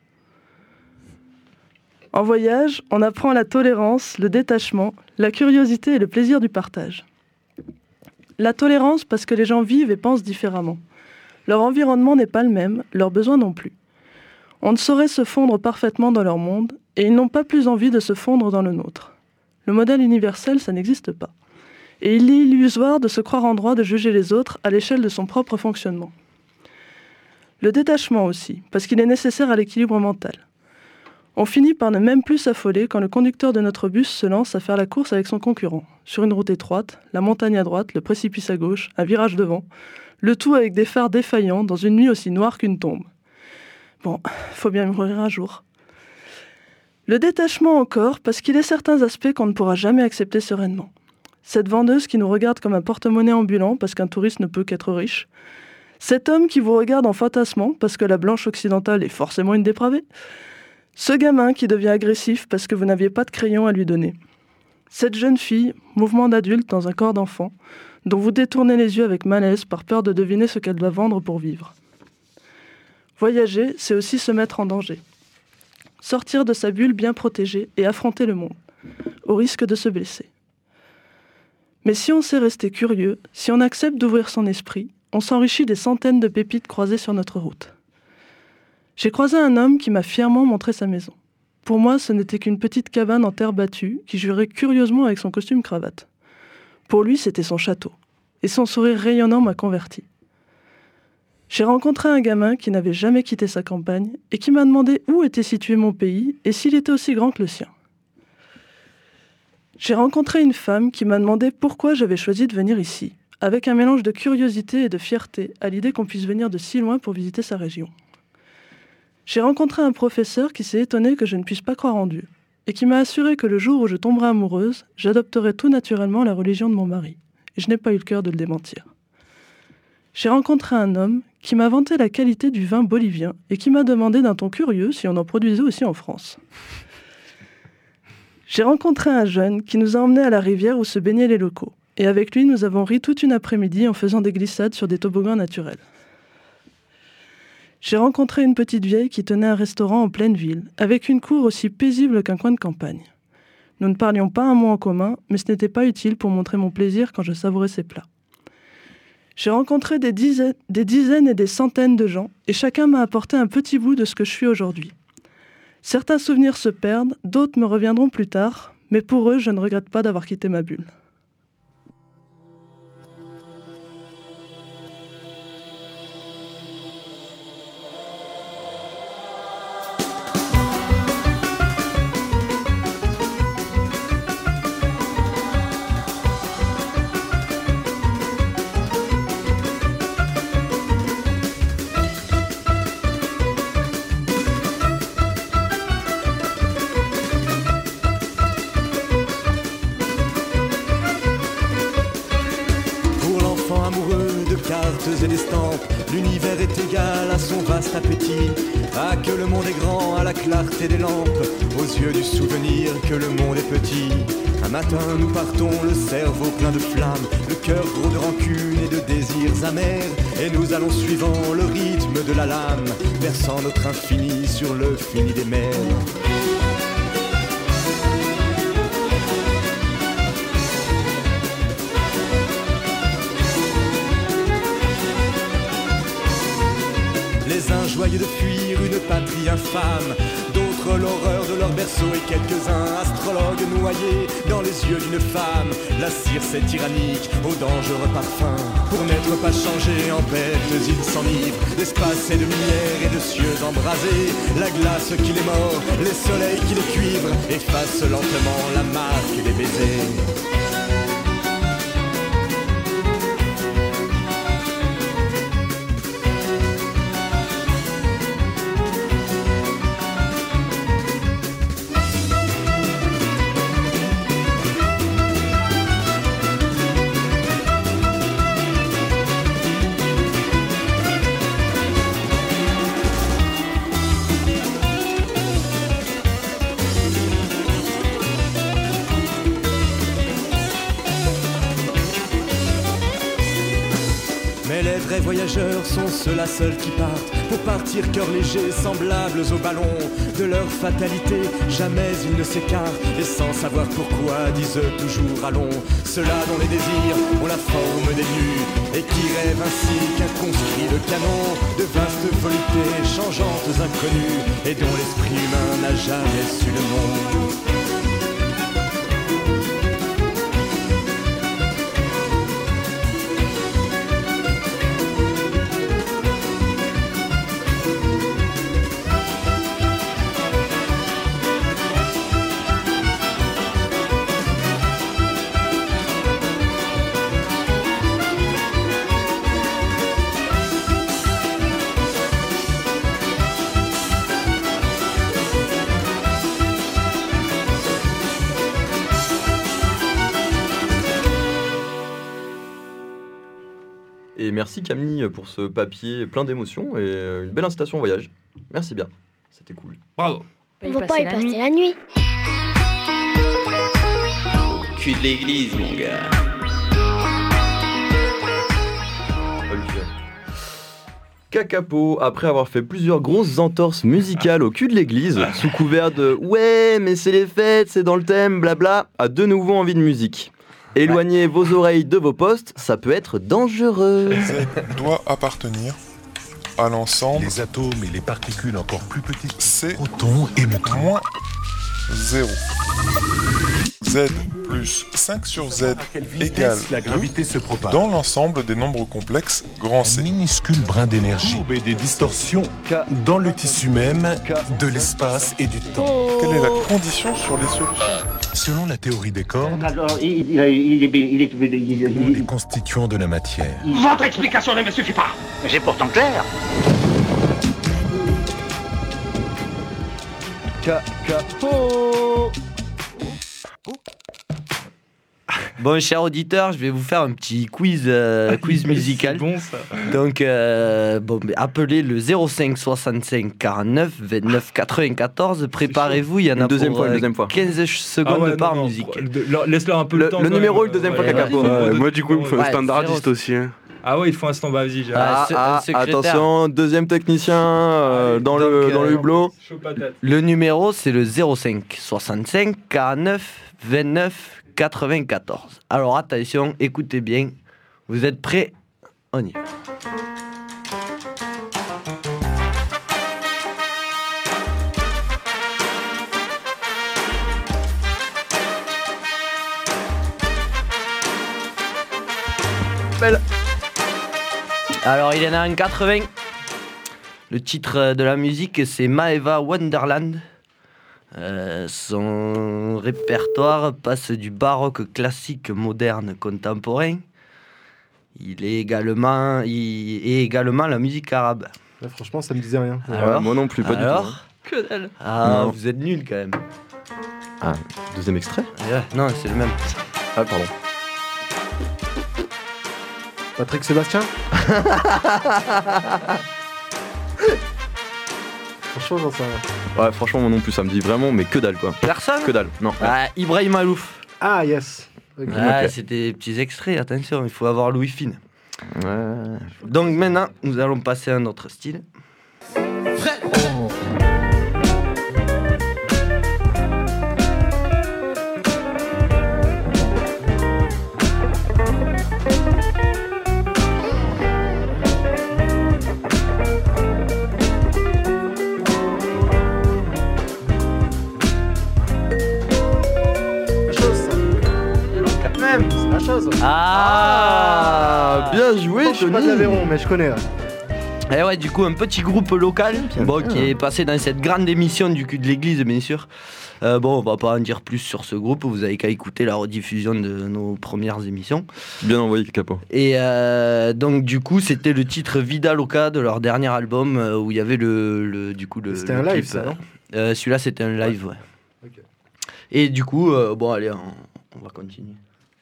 En voyage, on apprend la tolérance, le détachement, la curiosité et le plaisir du partage. La tolérance parce que les gens vivent et pensent différemment. Leur environnement n'est pas le même, leurs besoins non plus. On ne saurait se fondre parfaitement dans leur monde, et ils n'ont pas plus envie de se fondre dans le nôtre. Le modèle universel, ça n'existe pas. Et il est illusoire de se croire en droit de juger les autres à l'échelle de son propre fonctionnement. Le détachement aussi, parce qu'il est nécessaire à l'équilibre mental. On finit par ne même plus s'affoler quand le conducteur de notre bus se lance à faire la course avec son concurrent, sur une route étroite, la montagne à droite, le précipice à gauche, un virage devant, le tout avec des phares défaillants dans une nuit aussi noire qu'une tombe. Bon, faut bien mourir un jour. Le détachement encore, parce qu'il y a certains aspects qu'on ne pourra jamais accepter sereinement. Cette vendeuse qui nous regarde comme un porte-monnaie ambulant parce qu'un touriste ne peut qu'être riche. Cet homme qui vous regarde en fantasmant parce que la blanche occidentale est forcément une dépravée. Ce gamin qui devient agressif parce que vous n'aviez pas de crayon à lui donner. Cette jeune fille, mouvement d'adulte dans un corps d'enfant, dont vous détournez les yeux avec malaise par peur de deviner ce qu'elle doit vendre pour vivre. Voyager, c'est aussi se mettre en danger. Sortir de sa bulle bien protégée et affronter le monde, au risque de se blesser. Mais si on sait rester curieux, si on accepte d'ouvrir son esprit, on s'enrichit des centaines de pépites croisées sur notre route. J'ai croisé un homme qui m'a fièrement montré sa maison. Pour moi, ce n'était qu'une petite cabane en terre battue qui jurait curieusement avec son costume cravate. Pour lui, c'était son château. Et son sourire rayonnant m'a converti. J'ai rencontré un gamin qui n'avait jamais quitté sa campagne et qui m'a demandé où était situé mon pays et s'il était aussi grand que le sien. J'ai rencontré une femme qui m'a demandé pourquoi j'avais choisi de venir ici, avec un mélange de curiosité et de fierté à l'idée qu'on puisse venir de si loin pour visiter sa région. J'ai rencontré un professeur qui s'est étonné que je ne puisse pas croire en Dieu et qui m'a assuré que le jour où je tomberai amoureuse, j'adopterai tout naturellement la religion de mon mari. Et je n'ai pas eu le cœur de le démentir. J'ai rencontré un homme qui m'a vanté la qualité du vin bolivien et qui m'a demandé d'un ton curieux si on en produisait aussi en France. J'ai rencontré un jeune qui nous a emmenés à la rivière où se baignaient les locaux. Et avec lui, nous avons ri toute une après-midi en faisant des glissades sur des toboggans naturels. J'ai rencontré une petite vieille qui tenait un restaurant en pleine ville, avec une cour aussi paisible qu'un coin de campagne. Nous ne parlions pas un mot en commun, mais ce n'était pas utile pour montrer mon plaisir quand je savourais ses plats. J'ai rencontré des dizaines, des dizaines et des centaines de gens, et chacun m'a apporté un petit bout de ce que je suis aujourd'hui. Certains souvenirs se perdent, d'autres me reviendront plus tard, mais pour eux, je ne regrette pas d'avoir quitté ma bulle. Et d'estampes, l'univers est égal à son vaste appétit. Ah, que le monde est grand à la clarté des lampes, aux yeux du souvenir que le monde est petit. Un matin nous partons, le cerveau plein de flammes, le cœur gros de rancune et de désirs amers. Et nous allons suivant le rythme de la lame, versant notre infini sur le fini des mers. Les uns joyeux de fuir une patrie infâme, d'autres l'horreur de leur berceau et quelques-uns astrologues noyés dans les yeux d'une femme. La circe est tyrannique, au dangereux parfum, pour n'être pas changé en bêtes, ils s'enivrent d'espace et de lumière et de cieux embrasés. La glace qui les mord, les soleils qui les cuivrent, effacent lentement la marque des baisers. Les voyageurs sont ceux-là seuls qui partent pour partir cœur léger, semblables aux ballons de leur fatalité. Jamais ils ne s'écartent et sans savoir pourquoi disent toujours allons. Ceux-là dont les désirs ont la forme des nus et qui rêvent ainsi qu'un conscrit de canon, de vastes voluptés changeantes inconnues et dont l'esprit humain n'a jamais su le nom. merci Camille pour ce papier plein d'émotions et une belle incitation au voyage. Merci bien, c'était cool. Bravo. On va pas y passer la nuit. Cul de l'église, mon gars. Kakapo, après avoir fait plusieurs grosses entorses musicales au cul de l'église, sous couvert de « Ouais, mais c'est les fêtes, c'est dans le thème, blabla », a de nouveau envie de musique. Éloignez vos oreilles de vos postes, ça peut être dangereux. Z doit appartenir à l'ensemble. Les atomes et les particules encore plus petites. C'est protons et neutrons. Moins zéro. Z plus cinq sur Z égale la gravité se propage. Dans l'ensemble des nombres complexes grand C. Un minuscule brin d'énergie et des distorsions K. Dans le tissu même K. De l'espace et du temps. Oh. Quelle est la condition sur les solutions? Selon la théorie des cordes, Alors, il, il, il, il, il, il, il, il, il, les constituants de la matière. Votre explication ne me suffit pas. J'ai pourtant clair. Kakapo. Bon, chers auditeurs, je vais vous faire un petit quiz, euh, quiz musical. C'est bon ça. Donc, euh, bon, appelez le zéro cinq soixante-cinq quarante-neuf vingt-neuf quatre-vingt-quatorze. Préparez-vous, il y en a une deuxième pour fois, une euh, deuxième fois. quinze secondes Ah ouais, par non, non, musique. de- Laisse-leur un peu le, Le, temps. le quand numéro même. une deuxième fois Ouais, Kakapo. ouais. Ouais, moi, du coup, il me faut un Ouais, standardiste zéro. aussi. Hein. Ah ouais, il faut un stand, bah, vas-y, j'ai Ah, Ah, se- ah, secrétaire. attention, deuxième technicien euh, dans, Donc, le, dans le euh, hublot. chaud patate. Le numéro, c'est le zéro cinq soixante-cinq quarante-neuf vingt-neuf quatre-vingt-quatorze. Alors, attention, écoutez bien. Vous êtes prêts? On y va. Belle. Alors, il y en a un quatre-vingts. Le titre de la musique, c'est Maeva Wonderland. Euh, son répertoire passe du baroque classique moderne contemporain. Il est également, il est également la musique arabe. Ouais, franchement, ça me disait rien. Alors, moi non plus, pas alors, du tout. Que dalle. Ah, Non. vous êtes nuls quand même. Ah, deuxième extrait? Ouais, non, c'est le même. Ah, pardon. Patrick Sébastien. Franchement, j'en sais rien. Ouais, franchement, moi non plus, ça me dit vraiment, mais que dalle quoi. Personne? Que dalle, non. Ah, Ibrahim Alouf. Ah, yes. Ok. Ah, Ok. c'était des petits extraits, attention, il faut avoir Louis Fine. Ouais. Donc maintenant, nous allons passer à un autre style. La chose, ça. Quand même, c'est la chose. Ah, Ah, bien joué, Je suis pas de Tony. l'Aveyron, mais je connais. ouais. Et ouais, du coup, un petit groupe local bon, bien. qui est passé dans cette grande émission du cul de l'église, bien sûr. Euh, bon, on va pas en dire plus sur ce groupe, vous avez qu'à écouter la rediffusion de nos premières émissions. Bien envoyé, Kakapo. Et euh, donc, du coup, c'était le titre Vida Loca de leur dernier album euh, où il y avait le, le du coup le. C'était le un live, clip, ça, euh, non euh, Celui-là, c'était un live, ouais. Ok. Et du coup, euh, bon, allez, on, on va continuer.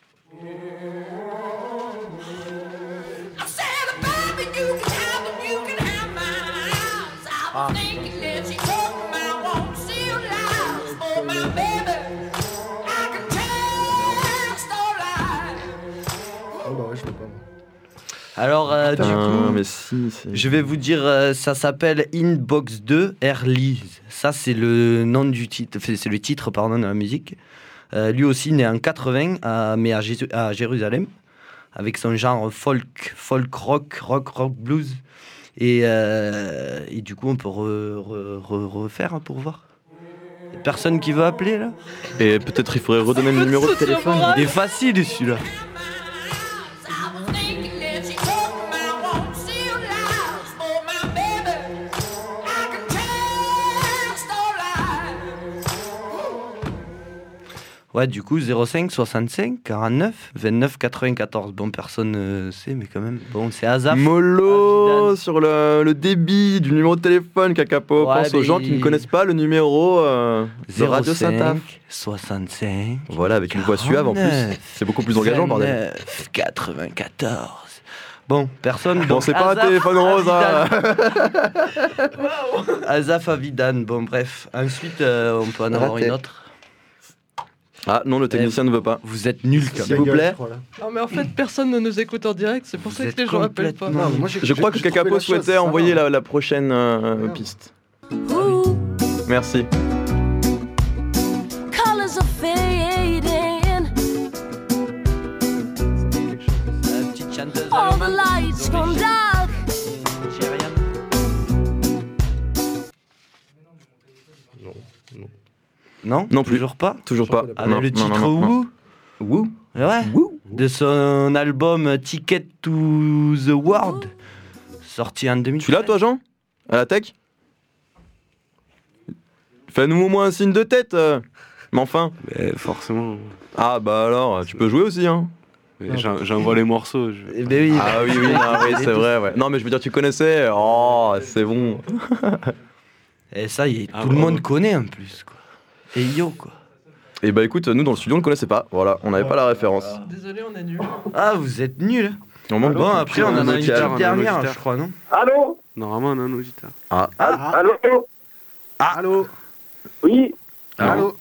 Ah. Oh bah ouais, je sais pas. Alors, euh, du Putain, coup, mais si, c'est- je vais vous dire, euh, ça s'appelle Inbox deux Airlease. Ça, c'est le nom du titre, enfin, c'est le titre, pardon, de la musique. Euh, lui aussi, né en quatre-vingts, à- mais à, Jésu- à Jérusalem, avec son genre folk, folk rock, rock, rock blues. Et, euh, et du coup, on peut re- re- re- refaire pour voir. Personne qui veut appeler là? Et peut-être il faudrait redonner le numéro de téléphone. Il est facile celui-là. Ouais, du coup, zéro cinq soixante-cinq quarante-neuf vingt-neuf quatre-vingt-quatorze. Bon, personne ne sait, mais quand même. Bon, c'est Azaf. Mollo sur le, le débit du numéro de téléphone, Kakapo. Ouais, Pense aux mais gens qui il- ne connaissent pas le numéro euh, de Radio Saint-Af. soixante-cinq Voilà, avec une voix suave en plus. quarante-neuf, C'est beaucoup plus engageant, bordel. vingt-neuf quatre-vingt-quatorze. Bon, personne. Bon, donc c'est pas un Azaf téléphone rose, hein. Avidan. Azaf Avidan. Bon, bref. Ensuite, euh, on peut en avoir Raté. une autre. Ah non, le technicien ne veut pas. Vous êtes nuls, quand S'il même. vous plaît. Non, mais en fait, personne ne nous écoute en direct, c'est pour ça que les gens appellent pas. Non, mais moi, j'ai- Je crois que j'ai trouvé Kakapo la chose, souhaitait ça envoyer va. la, la prochaine euh, piste. Merci. Colors are fading. Petite chanteuse All the allemande. lights gone dark. Non Non plus. Toujours pas Toujours pas. Ah, Non, le non, titre non, non, Woo Woo Ouais. De son album Ticket to the World, sorti en deux mille. Tu l'as toi Jean? À la tech? Fais-nous au moins un signe de tête. euh. Mais enfin. Mais forcément. Ah bah alors, tu peux jouer aussi hein. Mais j'en- J'envoie les morceaux. je- Eh ben oui. Ah oui oui, non, oui c'est vrai ouais. Non mais je veux dire tu connaissais. Oh c'est bon. Et ça, y est, Ah, tout le bravo. monde connaît en plus, quoi. Et yo, quoi. Et bah écoute, nous dans le studio on le connaissait pas. Voilà, on n'avait pas la référence. Désolé, on est nuls. Ah, vous êtes nuls. On manque Bon, de- après, on en a une Nokia. petite on a un dernière, auditeur. je crois, non? Allô? Normalement, on a un auditeur. Ah. Ah, allô? Ah, allô? Oui? Allô?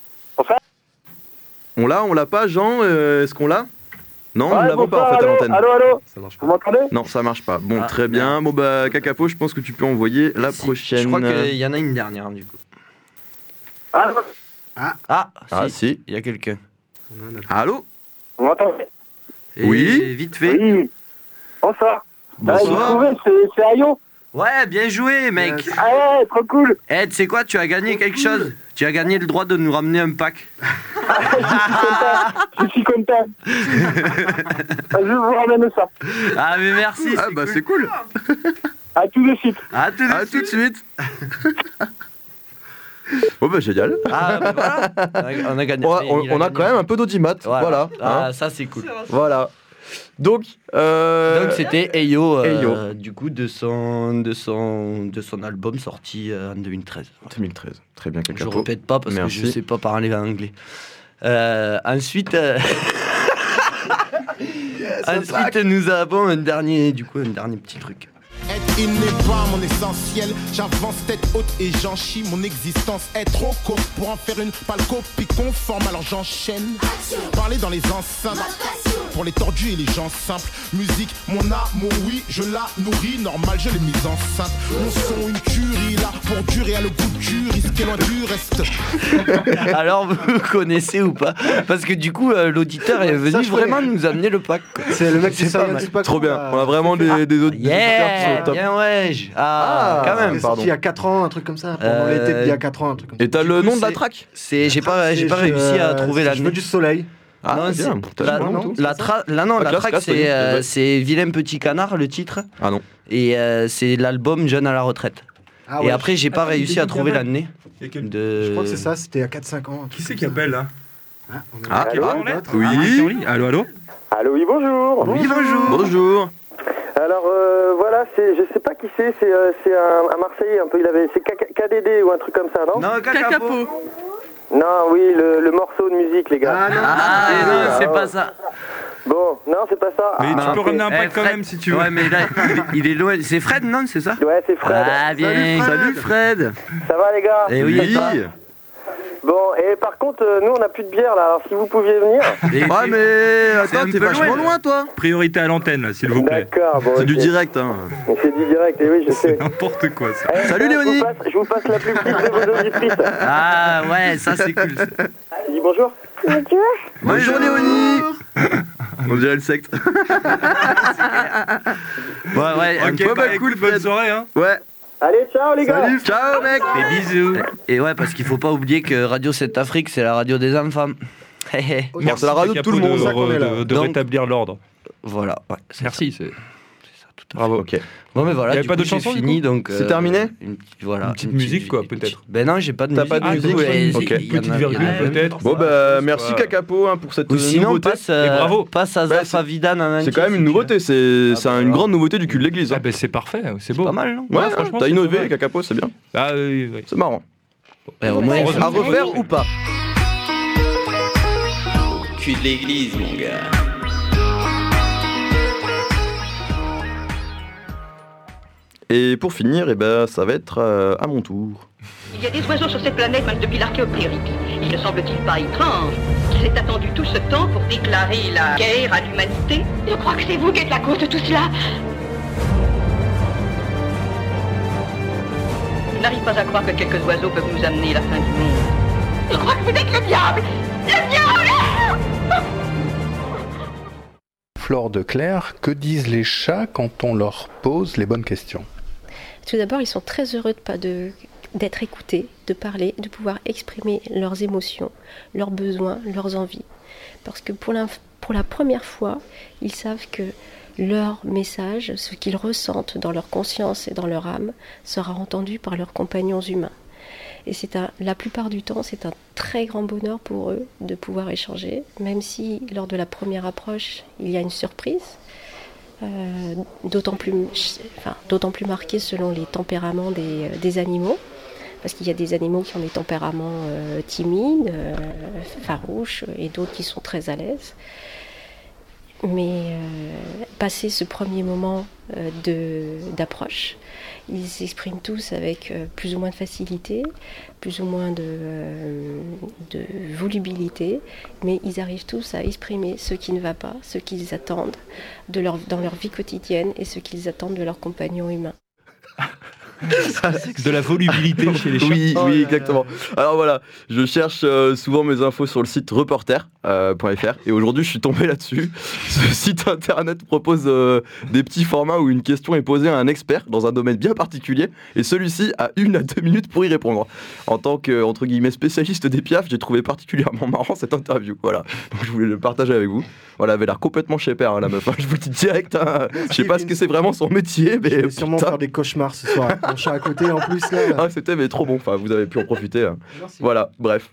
On l'a, on l'a pas Jean, euh, est-ce qu'on l'a? Non, Ouais, nous l'avons pas en fait à allô, l'antenne. Allô, allô? Ça marche Vous m'entendez? Non, ça marche pas. Bon, Ah, très bien. Bon bah Kakapo, je pense que tu peux envoyer la Si, prochaine. Je crois qu'il y en a une dernière, du coup. Allô? Ah, Ah, Ah si, si. il y a quelqu'un. Allô? Vous m'entendez? Et Oui. Vite fait. Oui. Bonsoir. Ah, j'ai Bonsoir. trouvé, c'est c'est Ayo. Ouais, bien joué, mec. Yes. Ah ouais, trop cool. Eh, tu sais quoi, tu as gagné quelque chose. Tu as gagné le droit de nous ramener un pack. Je suis content. Ah, je vous ramène ça. Ah, mais merci. Ah c'est bah cool. c'est cool. À tout de suite. À tout de À suite. tout de suite. Bon bah génial. Ah, bah voilà. On a, on a gagné. On a, on- Il a on a gagné. quand même un peu d'audimat. Voilà. Ah, hein. ça, c'est cool. Voilà. Donc, euh, Donc c'était Eyo, euh, Eyo. du coup de son de son de son album sorti euh, en deux mille treize. deux mille treize. Très bien, Je Kakapo. répète pas parce Merci. que je sais pas parler anglais. Euh, ensuite, euh, ensuite nous avons un dernier du coup un dernier petit truc. Être in n'est pas mon essentiel. J'avance tête haute et j'en chie. Mon existence est trop courte pour en faire une pâle copie conforme. Alors j'enchaîne. Parler dans les enceintes. Pour les tordus et les gens simples. Musique, mon amour, oui, je la nourris. Normal, je l'ai mise enceinte. Mon son, une tuerie là. Pour durer à le goût dur. Risqué loin du reste. Alors vous connaissez ou pas? Parce que du coup euh, l'auditeur est venu je vraiment nous amener le pack. quoi. C'est le mec qui C'est sait pas rien mal. du pack. Trop bien. On a vraiment des, des autres des auditeurs qui Yeah, sont top. bien ouais. Ah, Ah, quand même. C'est sorti il y a quatre ans, un truc comme ça. Pendant Euh, l'été d'il y a quatre ans, un truc comme ça. Et t'as Du le coup, nom de la c'est- track? C'est j'ai pas j'ai C'est pas je- réussi à trouver c'est la Je veux du soleil. Ah, non, bien. c'est- T'as la, le nom, tout. la, tra- la, non, Ah, la classe, track classe, c'est oui. euh, Ouais. c'est Vilain Petit Canard le titre Ah non. et euh, c'est l'album Jeune à la retraite. Ah Et ouais, après j'ai je- pas Ah, réussi il à est trouver bien. l'année de. Je crois que c'est ça, c'était il y a quatre cinq ans. un Qui truc c'est comme qui ça. appelle là? Ah, on a- Ah, Allô? d'autres. oui. Ah, c'est en ligne. Allô, allô? Allô, oui, bonjour. Oui bonjour. Bonjour. Alors euh, voilà, c'est, je sais pas qui c'est, c'est, euh, c'est un, un Marseillais un peu, il avait, c'est K- KDD ou un truc comme ça, non? Non Kakapo. Non, oui, le, le morceau de musique, les gars. Ah non, Ah c'est- non c'est ah, pas ouais. ça. Bon, non, c'est pas ça. Mais Ah, tu peux ok. ramener un Eh, pack quand Fred- même si tu veux. Ouais mais là il, il est loin. C'est Fred non c'est ça? Ouais, c'est Fred. Ah bien. Salut, Fred. Ça va, les gars? Eh oui. et toi Bon, et par contre, euh, nous, on n'a plus de bière, là, alors si vous pouviez venir... Et- Ouais mais C'est un attends, t'es peu vachement loin. loin toi. Priorité à l'antenne là, s'il vous plaît. D'accord, bon, C'est ok. du direct hein. C'est du direct, et oui, je sais. N'importe quoi ça. Eh, Salut, je vous Léonie. passe- Je vous passe la plus petite de vos auditrices. Ah ouais ça c'est cool. ça. Tu dis bonjour? Bonjour Léonie. On dirait le secte. Ouais ouais. un Ok, peu- bah écoute, bonne soirée hein. Ouais. Allez, ciao, les gars. Salut. Ciao mec. Des bisous. Et ouais parce qu'il faut pas oublier que Radio sept Afrique c'est la radio des enfants. Hé, hé. Bon, c'est la radio de tout le Kakapo monde. de, ça qu'on est là. de- de Donc- rétablir l'ordre. Voilà. Ouais, c'est Merci. C'est... Bravo. Ok. Bon mais voilà, Y avait du pas coup, de j'ai chanson, du fini coup donc. C'est terminé une, petite- voilà, Une petite musique, quoi, une peut-être. petite- Ben non, j'ai pas de T'as musique. pas de Ah, musique cool, et- Ok. il y en a- Petite il y en a virgule même. peut-être. Bon bah merci Kakapo hein, pour cette Ou euh, sinon nouveauté. passe, euh, Et bravo. passe à Bah, Zaf c'est- Avidan en C'est entier, quand même si une tu nouveauté, c'est Ah, c'est bah, une voilà. grande nouveauté du cul de l'église. Ah hein. ben c'est parfait, c'est veux. beau. Pas mal, non Ouais, franchement, t'as c'est innové, pas mal. Kakapo, c'est bien. Ah oui, oui. C'est marrant. Ouais, au moins, À refaire ou pas? Cul de l'église, mon gars. Et pour finir, eh ben, ça va être euh, à mon tour. Il y a des oiseaux sur cette planète même depuis l'archéoptérix. Il ne semble-t-il pas étrange qu'ils aient attendu tout ce temps pour déclarer la guerre à l'humanité? Je crois que c'est vous qui êtes la cause de tout cela. Je n'arrive pas à croire que quelques oiseaux peuvent nous amener la fin du monde. Je crois que vous êtes le diable. Le diable. Flore de Claire, que disent les chats quand on leur pose les bonnes questions? Tout d'abord, ils sont très heureux de pas de, d'être écoutés, de parler, de pouvoir exprimer leurs émotions, leurs besoins, leurs envies. Parce que pour la, pour la première fois, ils savent que leur message, ce qu'ils ressentent dans leur conscience et dans leur âme, sera entendu par leurs compagnons humains. Et c'est un, la plupart du temps, c'est un très grand bonheur pour eux de pouvoir échanger, même si lors de la première approche, il y a une surprise. Euh, d'autant plus, enfin, d'autant plus marqué selon les tempéraments des, des animaux, parce qu'il y a des animaux qui ont des tempéraments euh, timides, euh, farouches, et d'autres qui sont très à l'aise. Mais euh, passer ce premier moment euh, de, d'approche, ils s'expriment tous avec euh, plus ou moins de facilité, plus ou moins de, euh, de volubilité, mais ils arrivent tous à exprimer ce qui ne va pas, ce qu'ils attendent de leur, dans leur vie quotidienne et ce qu'ils attendent de leurs compagnons humains. De la volubilité chez les chats. Oui, oui, exactement. Alors voilà, je cherche euh, souvent mes infos sur le site reporter point f r euh, et aujourd'hui je suis tombé là-dessus. Ce site internet propose euh, des petits formats où une question est posée à un expert dans un domaine bien particulier et celui-ci a une à deux minutes pour y répondre. En tant que, entre guillemets, spécialiste des piafs, j'ai trouvé particulièrement marrant cette interview. Voilà, donc je voulais le partager avec vous. Voilà, elle avait l'air complètement chez père, hein, la meuf. Hein. Je vous le dis direct. Hein. Je sais pas ce que c'est vraiment son métier, mais. Je vais sûrement faire des cauchemars ce soir. Mon chat à côté en plus là. Ah, c'était mais trop bon. Enfin, vous avez pu en profiter. Hein. Voilà, bref.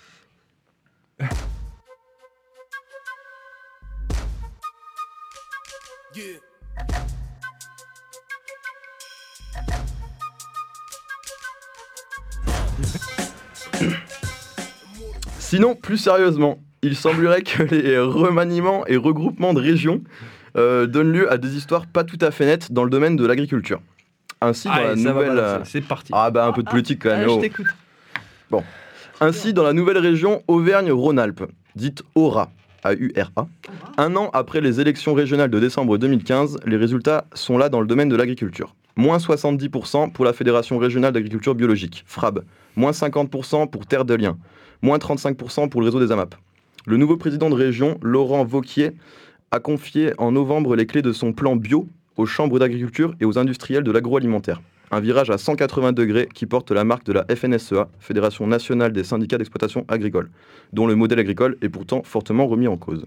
Sinon, plus sérieusement, il semblerait que les remaniements et regroupements de régions euh, donnent lieu à des histoires pas tout à fait nettes dans le domaine de l'agriculture. Ainsi, dans ah, la nouvelle... va, c'est parti. Ah bah un peu de politique quand même. Ah, oh. je t'écoute. Bon. Ainsi, dans la nouvelle région Auvergne-Rhône-Alpes, dite AURA, A U R A, un an après les élections régionales de décembre deux mille quinze, les résultats sont là dans le domaine de l'agriculture. Moins soixante-dix pour cent pour la Fédération régionale d'agriculture biologique, F R A B. Moins cinquante pour cent pour Terre de Liens. Moins trente-cinq pour cent pour le réseau des A M A P. Le nouveau président de région, Laurent Wauquiez, a confié en novembre les clés de son plan bio aux chambres d'agriculture et aux industriels de l'agroalimentaire. Un virage à cent quatre-vingts degrés qui porte la marque de la F N S E A, Fédération nationale des syndicats d'exploitation agricole, dont le modèle agricole est pourtant fortement remis en cause.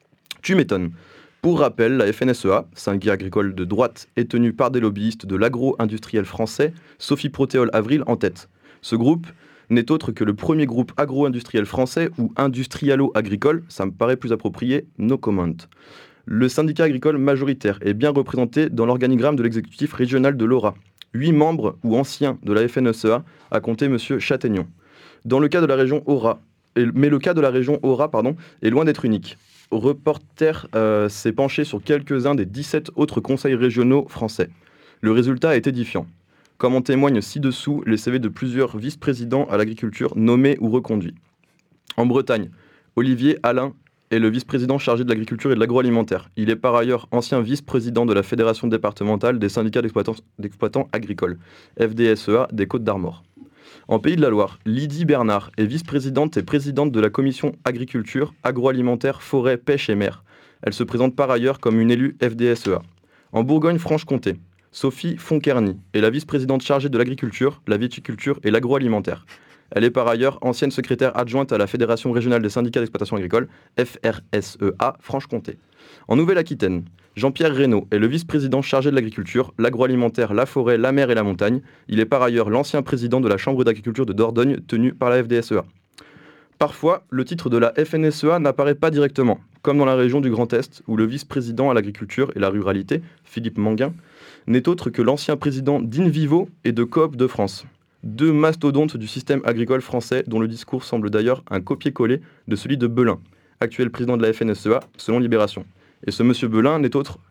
Tu m'étonnes. Pour rappel, la F N S E A, syndicat agricole de droite, est tenue par des lobbyistes de l'agro-industriel français, Sophie Protéol-Avril en tête. Ce groupe n'est autre que le premier groupe agro-industriel français ou industrialo-agricole, ça me paraît plus approprié, no comment. Le syndicat agricole majoritaire est bien représenté dans l'organigramme de l'exécutif régional de l'Aura. Huit membres ou anciens de la F N S E A, à compter M. Châtaignon. Dans le cas de la région Aura, mais le cas de la région Aura pardon, est loin d'être unique. Reporter euh, s'est penché sur quelques-uns des dix-sept autres conseils régionaux français. Le résultat est édifiant. Comme en témoignent ci-dessous les C V de plusieurs vice-présidents à l'agriculture nommés ou reconduits. En Bretagne, Olivier Alain est le vice-président chargé de l'agriculture et de l'agroalimentaire. Il est par ailleurs ancien vice-président de la Fédération départementale des syndicats d'exploitants, d'exploitants agricoles, F D S E A des Côtes-d'Armor. En Pays de la Loire, Lydie Bernard est vice-présidente et présidente de la commission agriculture, agroalimentaire, forêt, pêche et mer. Elle se présente par ailleurs comme une élue F D S E A. En Bourgogne-Franche-Comté, Sophie Fonkerny est la vice-présidente chargée de l'agriculture, la viticulture et l'agroalimentaire. Elle est par ailleurs ancienne secrétaire adjointe à la Fédération régionale des syndicats d'exploitation agricole, F R S E A, Franche-Comté. En Nouvelle-Aquitaine, Jean-Pierre Reynaud est le vice-président chargé de l'agriculture, l'agroalimentaire, la forêt, la mer et la montagne. Il est par ailleurs l'ancien président de la Chambre d'agriculture de Dordogne, tenue par la F D S E A. Parfois, le titre de la F N S E A n'apparaît pas directement, comme dans la région du Grand Est, où le vice-président à l'agriculture et la ruralité, Philippe Manguin, n'est autre que l'ancien président d'Invivo et de Coop de France. Deux mastodontes du système agricole français dont le discours semble d'ailleurs un copier-coller de celui de Belin, actuel président de la F N S E A, selon Libération. Et ce monsieur Belin n'est autre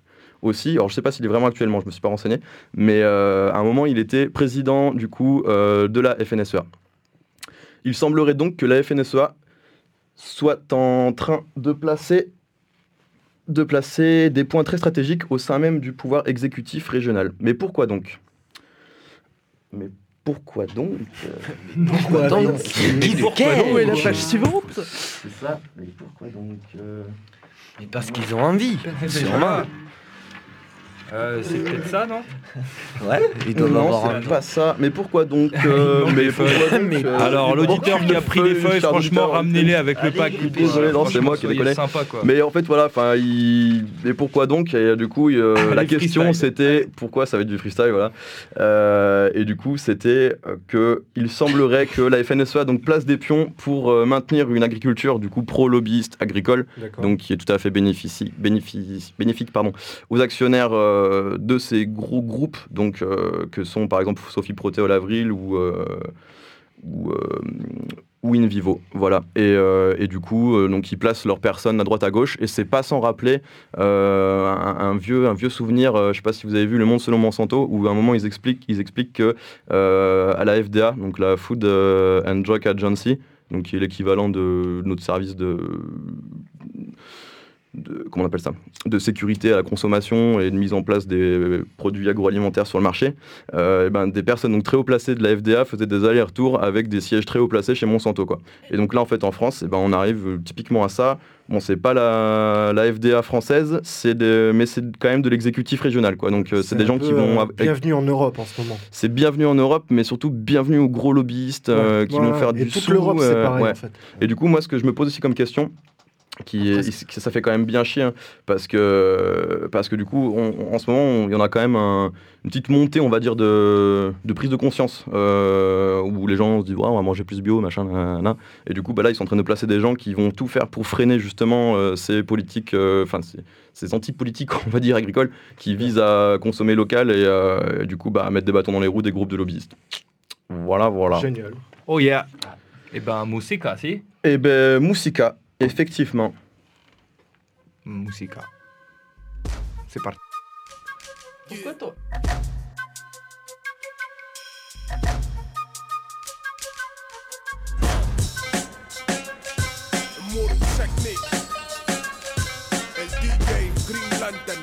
aussi. Alors je sais pas s'il est vraiment actuellement, je me suis pas renseigné, mais euh, à un moment il était président du coup euh, de la F N S E A. Il semblerait donc que la F N S E A soit en train de placer, de placer des points très stratégiques au sein même du pouvoir exécutif régional. Mais pourquoi donc ? Mais pourquoi donc Pourquoi donc Qui de Pourquoi quel donc est la page suivante ? C'est ça, mais pourquoi donc euh... Mais parce qu'ils ont envie, sûrement. Euh, c'est peut-être ça, non ? Ouais, ils doivent non, avoir c'est envie. pas ça. Mais pourquoi donc euh, mais pourquoi donc, Mais euh, alors, l'auditeur qui a pris des feuilles, cher franchement, auditeur, ramenez-les avec le pack. Désolé, non, c'est moi qui déconne. Mais en fait, voilà, enfin, il... mais pourquoi donc ? Et du coup, euh, la question freestyle. c'était pourquoi ça va être du freestyle, voilà. Euh, et du coup, c'était que il semblerait que la F N S E A donc place des pions pour euh, maintenir une agriculture du coup pro-lobbyiste agricole, D'accord. donc qui est tout à fait bénéficie, bénéficie, bénéfique, pardon, aux actionnaires euh, de ces gros groupes, donc euh, que sont par exemple Sophie Protéol Avril ou euh, ou, euh, ou Invivo, voilà. Et, euh, et du coup, euh, donc ils placent leurs personnes à droite à gauche, et c'est pas sans rappeler euh, un, un vieux un vieux souvenir. Euh, je sais pas si vous avez vu Le Monde selon Monsanto, où à un moment ils expliquent ils expliquent que euh, à la F D A, donc la Food and Drug Agency, donc qui est l'équivalent de notre service de De, comment on appelle ça, de sécurité à la consommation et de mise en place des produits agroalimentaires sur le marché, euh, et ben, des personnes donc très haut placées de la F D A faisaient des allers-retours avec des sièges très haut placés chez Monsanto, quoi. Et donc là en fait en France, et ben, on arrive euh, typiquement à ça. Bon, c'est pas la, la F D A française, c'est de, mais c'est quand même de l'exécutif régional, quoi. Donc euh, c'est, c'est des gens qui vont euh, bienvenue en Europe en ce moment. C'est bienvenue en Europe, mais surtout bienvenue aux gros lobbyistes euh, ouais, qui ouais, vont faire et du toute sous. L'Europe, euh, c'est pareil, ouais. en fait. Et du coup, moi, ce que je me pose aussi comme question, qui est, ça fait quand même bien chier, hein, parce que parce que du coup on, en ce moment il y en a quand même un, une petite montée, on va dire, de, de prise de conscience, euh, où les gens se disent ouais, on va manger plus bio, machin, nanana. Et du coup bah là ils sont en train de placer des gens qui vont tout faire pour freiner justement euh, ces politiques, enfin euh, ces, ces anti-politiques, on va dire, agricoles, qui visent à consommer local et, euh, et du coup bah à mettre des bâtons dans les roues des groupes de lobbyistes. Voilà, voilà. Génial. Oh yeah. Et ben Moussika, si. Et ben Moussika. Effectivement. Musica. C'est parti. Pourquoi toi ? Immortal technique. El D J Green Lantern.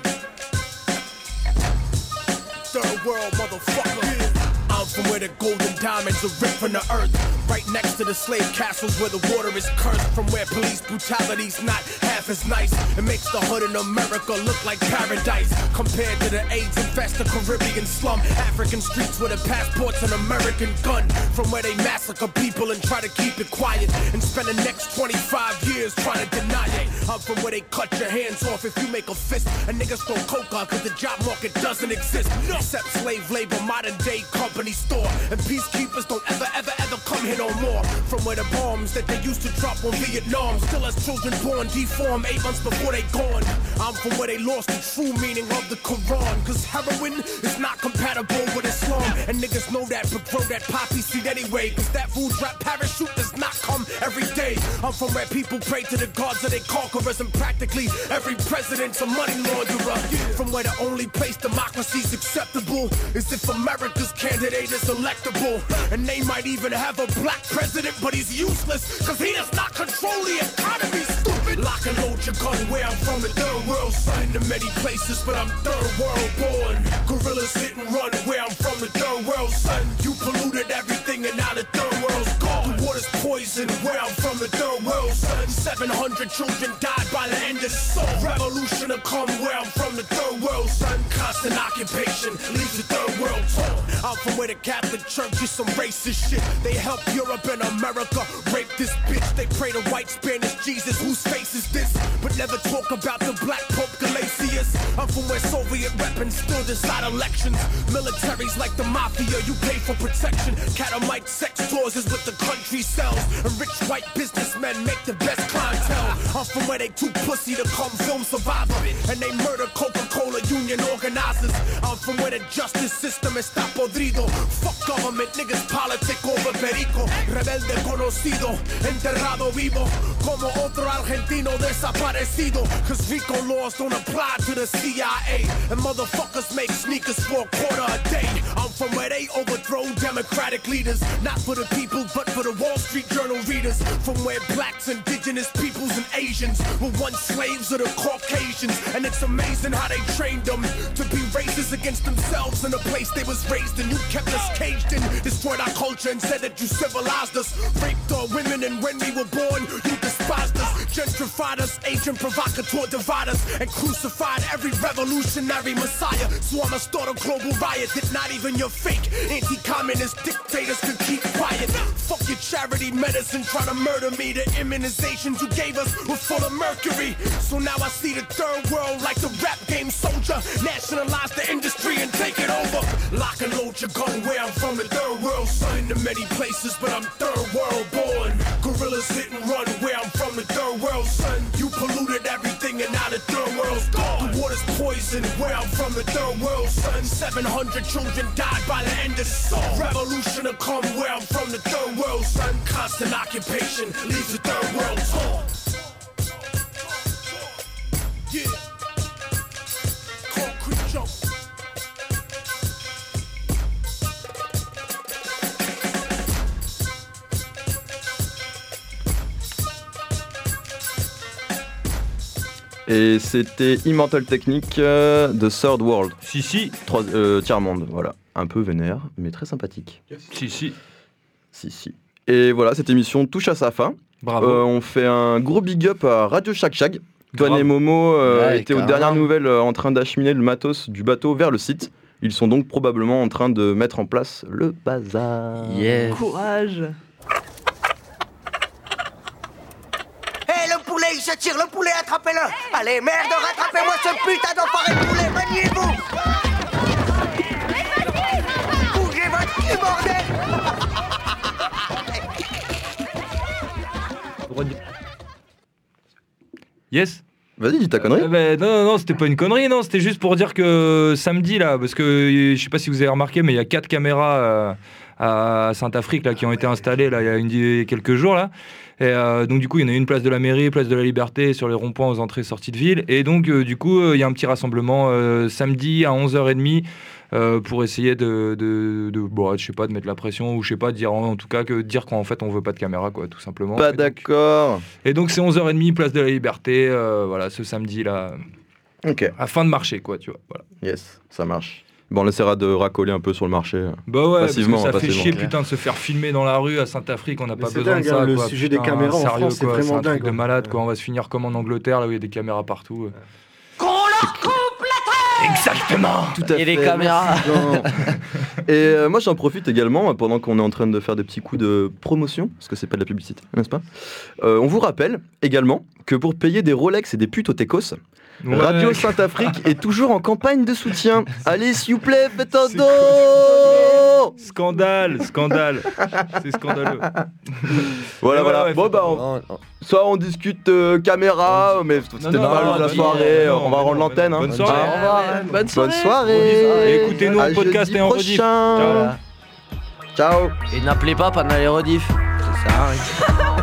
Third world motherfucker. I'm from where the golden diamonds are ripped from the earth. Right next to the slave castles where the water is cursed. From where police brutality's not half as nice. It makes the hood in America look like paradise. Compared to the AIDS infested Caribbean slum. African streets with a passport's an American gun. From where they massacre people and try to keep it quiet. And spend the next twenty-five years trying to deny it. I'm from where they cut your hands off if you make a fist. And niggas throw coca cause the job market doesn't exist. Except slave labor, modern day company store. And peacekeepers don't ever, ever, ever come here no more. From where the bombs that they used to drop on Vietnam still has children born deformed eight months before they gone. I'm from where they lost the true meaning of the Quran. Cause heroin is not compatible with Islam. And niggas know that but grow that poppy seed anyway. Cause that food drop parachute does not come every day. I'm from where people pray to the gods of their conquerors. And practically every president's a money launderer. From where the only place democracy's acceptable is if America's candidate is electable. And they might even have a black president, but he's useless, cause he does not control the economy, stupid. Lock and load your gun where I'm from, the third world, son. To many places, but I'm third world born. Gorillas hit and run where I'm from, the third world, son. You polluted everything and now the third world's gone. The water's poisoned where I'm from, the third world, son. seven hundred children died by the end of the song. Revolution to come where I'm from, the third world, son. Constant occupation leaves the third world torn. I'm from where the Catholic Church is some racist shit. They help Europe and America rape this bitch. They pray to white Spanish Jesus, whose face is this? But never talk about the black Pope Galatius. I'm from where Soviet weapons still decide elections. Militaries like the mafia, you pay for protection. Catamite sex tours is what the country sells. And rich white businessmen make the best clientele. I'm from where they too pussy to come film Survivor. And they murder Coca-Cola union organizers. I'm from where the justice system has stopped all this podrido. Fuck government, niggas politic over perico. Rebelde conocido, enterrado vivo, como otro argentino desaparecido. Cause Rico laws don't apply to the C I A, and motherfuckers make sneakers for a quarter a day. I'm from where they overthrow democratic leaders, not for the people but for the Wall Street Journal readers. From where blacks, indigenous peoples and Asians were once slaves of the Caucasians. And it's amazing how they trained them to be racist against themselves in the place they was raised in. You kept us caged in, destroyed our culture and said that you civilized us. Raped our women, and when we were born you despised us. Gentrified us, agent provocateur divide us, and crucified every revolutionary messiah. So I'ma start a global riot that not even your fake anti-communist dictators can keep quiet. Fuck your charity medicine trying to murder me. The immunizations you gave us were full of mercury. So now I see the third world like the rap game soldier. Nationalize the industry and take it over. Lock and load your gun where I'm from, the third world. Son to many places but I'm third world born. Gorillas hit and run where I'm from, the third world. Son, you polluted everything and now the third world's gone. The water's poison where I'm from, the third world. Son, seven hundred children died by the end of the song. Revolution will come where I'm from, the third world. Son, constant occupation leaves the third world torn. Yeah. Concrete jump. Et c'était Immortal Technique euh, de Third World. Si, si. Trois, euh, tiers-monde, voilà. Un peu vénère, mais très sympathique. Yes. Si, si. Si, si. Et voilà, cette émission touche à sa fin. Bravo. Euh, on fait un gros big up à Radio Shag Shag. Toine et Momo euh, ouais, étaient aux carrément. dernières nouvelles euh, en train d'acheminer le matos du bateau vers le site. Ils sont donc probablement en train de mettre en place le bazar. Yes. Courage. Hé, le poulet, il se tire, le poulet, attrapez-le. Allez, merde, rattrapez-moi ce putain d'enfoiré de poulet, maniez-vous. Bougez votre cul, bordel. Yes. Vas-y, dis ta connerie. Euh, bah, non, non, non, c'était pas une connerie, non, c'était juste pour dire que samedi, là, parce que euh, je sais pas si vous avez remarqué, mais il y a quatre caméras euh, à Saint-Afrique là, qui ont été installées là, il y a une, quelques jours. Là. Et, euh, donc, du coup, il y en a une place de la mairie, place de la Liberté, sur les ronds-points aux entrées et sorties de ville. Et donc, euh, du coup, il euh, y a un petit rassemblement euh, samedi à onze heures trente. Euh, pour essayer de, de, de bon, je sais pas, de mettre la pression ou je sais pas, de dire en, en tout cas que dire qu'en fait on veut pas de caméra, quoi, tout simplement. Pas d'accord. Et donc c'est onze heures trente, place de la Liberté, euh, voilà, ce samedi là. Ok. À fin de marché, quoi, tu vois. Voilà. Yes, ça marche. Bon, on essaiera de racoler un peu sur le marché. Bah ouais, passivement, parce que ça passivement. fait chier, putain, de se faire filmer dans la rue à Saint-Afrique, on n'a pas c'est besoin dingue, de ça. hein, le quoi. sujet Putain, des caméras en sérieux, France, c'est quoi, vraiment c'est un truc dingue, de hein. malade, quoi. On va se finir comme en Angleterre, là où il y a des caméras partout. Qu'on leur coupe la tête. Exactement. Tout à Et fait. les caméras. Merci, Jean. Et euh, moi j'en profite également pendant qu'on est en train de faire des petits coups de promotion, parce que c'est pas de la publicité, n'est-ce pas euh, On vous rappelle également que pour payer des Rolex et des putes au Tecos, Ouais. Radio Saint-Afrique est toujours en campagne de soutien. Allez, s'il vous plaît, faites un don. Scandale, scandale. C'est scandaleux. Voilà, Et voilà. ouais, Bon, bah, on- soit on discute euh, caméra, mais c'était non, pas non, de la non, soirée. non, on va non, rendre non, l'antenne. bonne hein. soirée. Au revoir. Bonne soirée. Bonne soirée. Et écoutez-nous en À podcast jeudi et en rediff. prochain. Ciao. Ciao. Et n'appelez pas pendant les rediffs. Ça sert à rien.